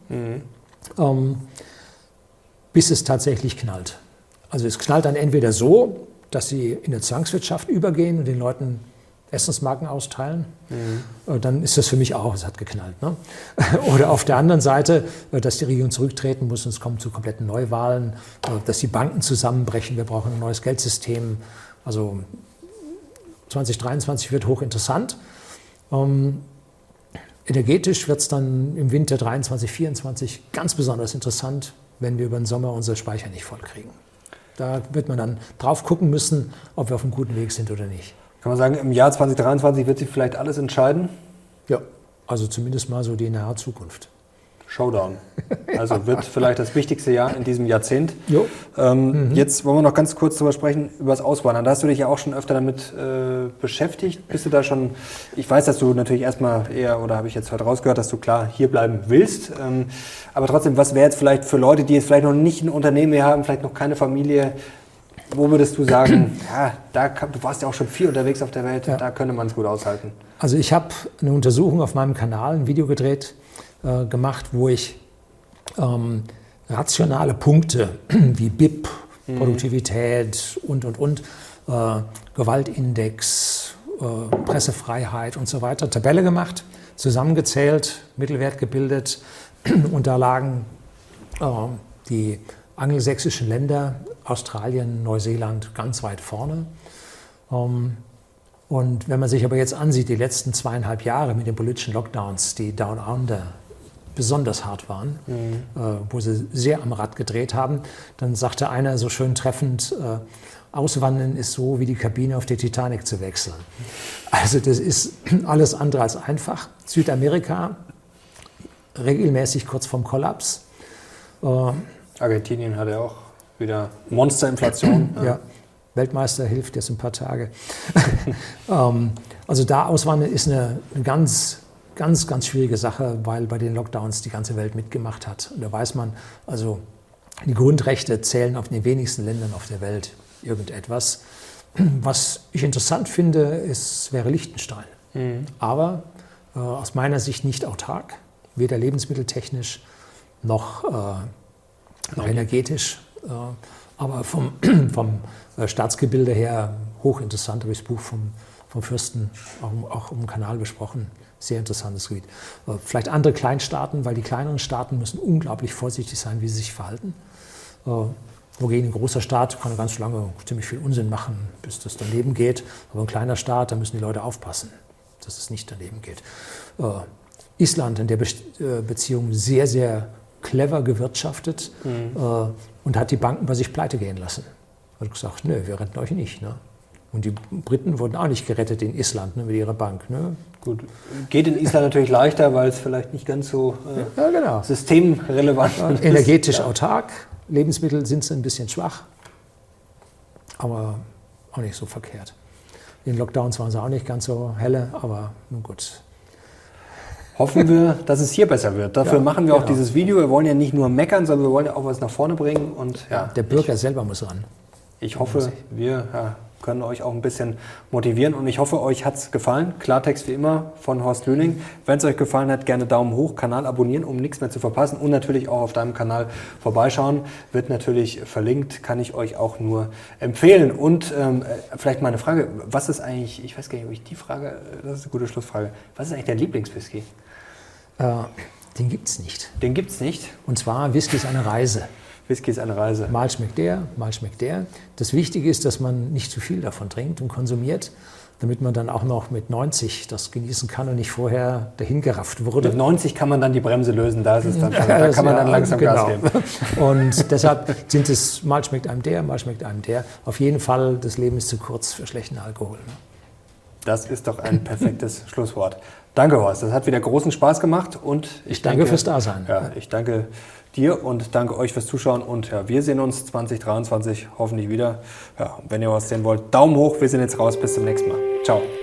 bis es tatsächlich knallt. Also es knallt dann entweder so, dass sie in eine Zwangswirtschaft übergehen und den Leuten Essensmarken austeilen. Dann ist das für mich auch, es hat geknallt. Ne? Oder auf der anderen Seite, dass die Regierung zurücktreten muss und es kommt zu kompletten Neuwahlen, dass die Banken zusammenbrechen, wir brauchen ein neues Geldsystem. Also 2023 wird hochinteressant. Energetisch wird es dann im Winter 23, 24 ganz besonders interessant, wenn wir über den Sommer unsere Speicher nicht voll kriegen. Da wird man dann drauf gucken müssen, ob wir auf einem guten Weg sind oder nicht. Kann man sagen, im Jahr 2023 wird sich vielleicht alles entscheiden? Ja, also zumindest mal so die nahe Zukunft. Showdown. Also wird vielleicht das wichtigste Jahr in diesem Jahrzehnt. Jo. Jetzt wollen wir noch ganz kurz darüber sprechen, über das Auswandern. Da hast du dich ja auch schon öfter damit beschäftigt. Bist du da schon, ich weiß, dass du natürlich erstmal eher, oder habe ich jetzt heute rausgehört, dass du klar hier bleiben willst. Aber trotzdem, was wäre jetzt vielleicht für Leute, die jetzt vielleicht noch nicht ein Unternehmen mehr haben, vielleicht noch keine Familie, wo würdest du sagen, ja, du warst ja auch schon viel unterwegs auf der Welt, ja, da könnte man es gut aushalten? Also ich habe eine Untersuchung auf meinem Kanal, ein Video gemacht, wo ich rationale Punkte wie BIP, Produktivität und, Gewaltindex, Pressefreiheit und so weiter, Tabelle gemacht, zusammengezählt, Mittelwert gebildet und da lagen die angelsächsischen Länder, Australien, Neuseeland ganz weit vorne. Und wenn man sich aber jetzt ansieht, die letzten 2,5 Jahre mit den politischen Lockdowns, die Down Under besonders hart waren, wo sie sehr am Rad gedreht haben, dann sagte einer so schön treffend, Auswandern ist so wie die Kabine auf der Titanic zu wechseln. Also das ist alles andere als einfach. Südamerika regelmäßig kurz vorm Kollaps. Argentinien hat ja auch wieder Monsterinflation. Ja. Weltmeister hilft jetzt ein paar Tage. Also da auswandern ist eine ganz schwierige Sache, weil bei den Lockdowns die ganze Welt mitgemacht hat. Und da weiß man, also die Grundrechte zählen auf den wenigsten Ländern auf der Welt irgendetwas. Was ich interessant finde, wäre Liechtenstein. Aber aus meiner Sicht nicht autark, weder lebensmitteltechnisch noch energetisch. Aber vom Staatsgebilde her hochinteressant, habe ich das Buch vom Fürsten auch im Kanal besprochen. Sehr interessantes Gebiet. Vielleicht andere Kleinstaaten, weil die kleineren Staaten müssen unglaublich vorsichtig sein, wie sie sich verhalten. Wogegen ein großer Staat kann ganz lange ziemlich viel Unsinn machen, bis das daneben geht. Aber ein kleiner Staat, da müssen die Leute aufpassen, dass es nicht daneben geht. Island in der Beziehung sehr, sehr clever gewirtschaftet und hat die Banken bei sich pleite gehen lassen. Hat gesagt, nö, wir retten euch nicht. Ne? Und die Briten wurden auch nicht gerettet in Island, ne, mit ihrer Bank. Ne? Gut, geht in Island natürlich leichter, weil es vielleicht nicht ganz so genau. systemrelevant ist. Energetisch autark, Lebensmittel sind ein bisschen schwach, aber auch nicht so verkehrt. In Lockdowns waren sie auch nicht ganz so helle, aber nun gut. Hoffen wir, dass es hier besser wird. Dafür machen wir auch dieses Video. Wir wollen ja nicht nur meckern, sondern wir wollen ja auch was nach vorne bringen. Und, der Bürger selber muss ran. Ich hoffe, wir können euch auch ein bisschen motivieren und ich hoffe, euch hat es gefallen. Klartext wie immer von Horst Lüning. Wenn es euch gefallen hat, gerne Daumen hoch, Kanal abonnieren, um nichts mehr zu verpassen und natürlich auch auf deinem Kanal vorbeischauen. Wird natürlich verlinkt, kann ich euch auch nur empfehlen. Und vielleicht mal eine Frage, was ist eigentlich, ich weiß gar nicht, ob ich die Frage, das ist eine gute Schlussfrage, was ist eigentlich der Lieblingswhisky? Den gibt es nicht. Den gibt es nicht? Und zwar, Whisky ist eine Reise. Whisky ist eine Reise. Mal schmeckt der, mal schmeckt der. Das Wichtige ist, dass man nicht zu viel davon trinkt und konsumiert. damit man dann auch noch mit 90 das genießen kann und nicht vorher dahingerafft wurde. Mit 90 kann man dann die Bremse lösen, da ist es dann schon, da kann man dann langsam Gas geben. Und deshalb sind es, mal schmeckt einem der, mal schmeckt einem der. Auf jeden Fall, das Leben ist zu kurz für schlechten Alkohol. Ne? Das ist doch ein perfektes Schlusswort. Danke, Horst. Das hat wieder großen Spaß gemacht und ich danke fürs Dasein. Ja, ich danke dir und danke euch fürs Zuschauen und ja, wir sehen uns 2023 hoffentlich wieder. Ja, wenn ihr was sehen wollt, Daumen hoch. Wir sind jetzt raus. Bis zum nächsten Mal. Ciao.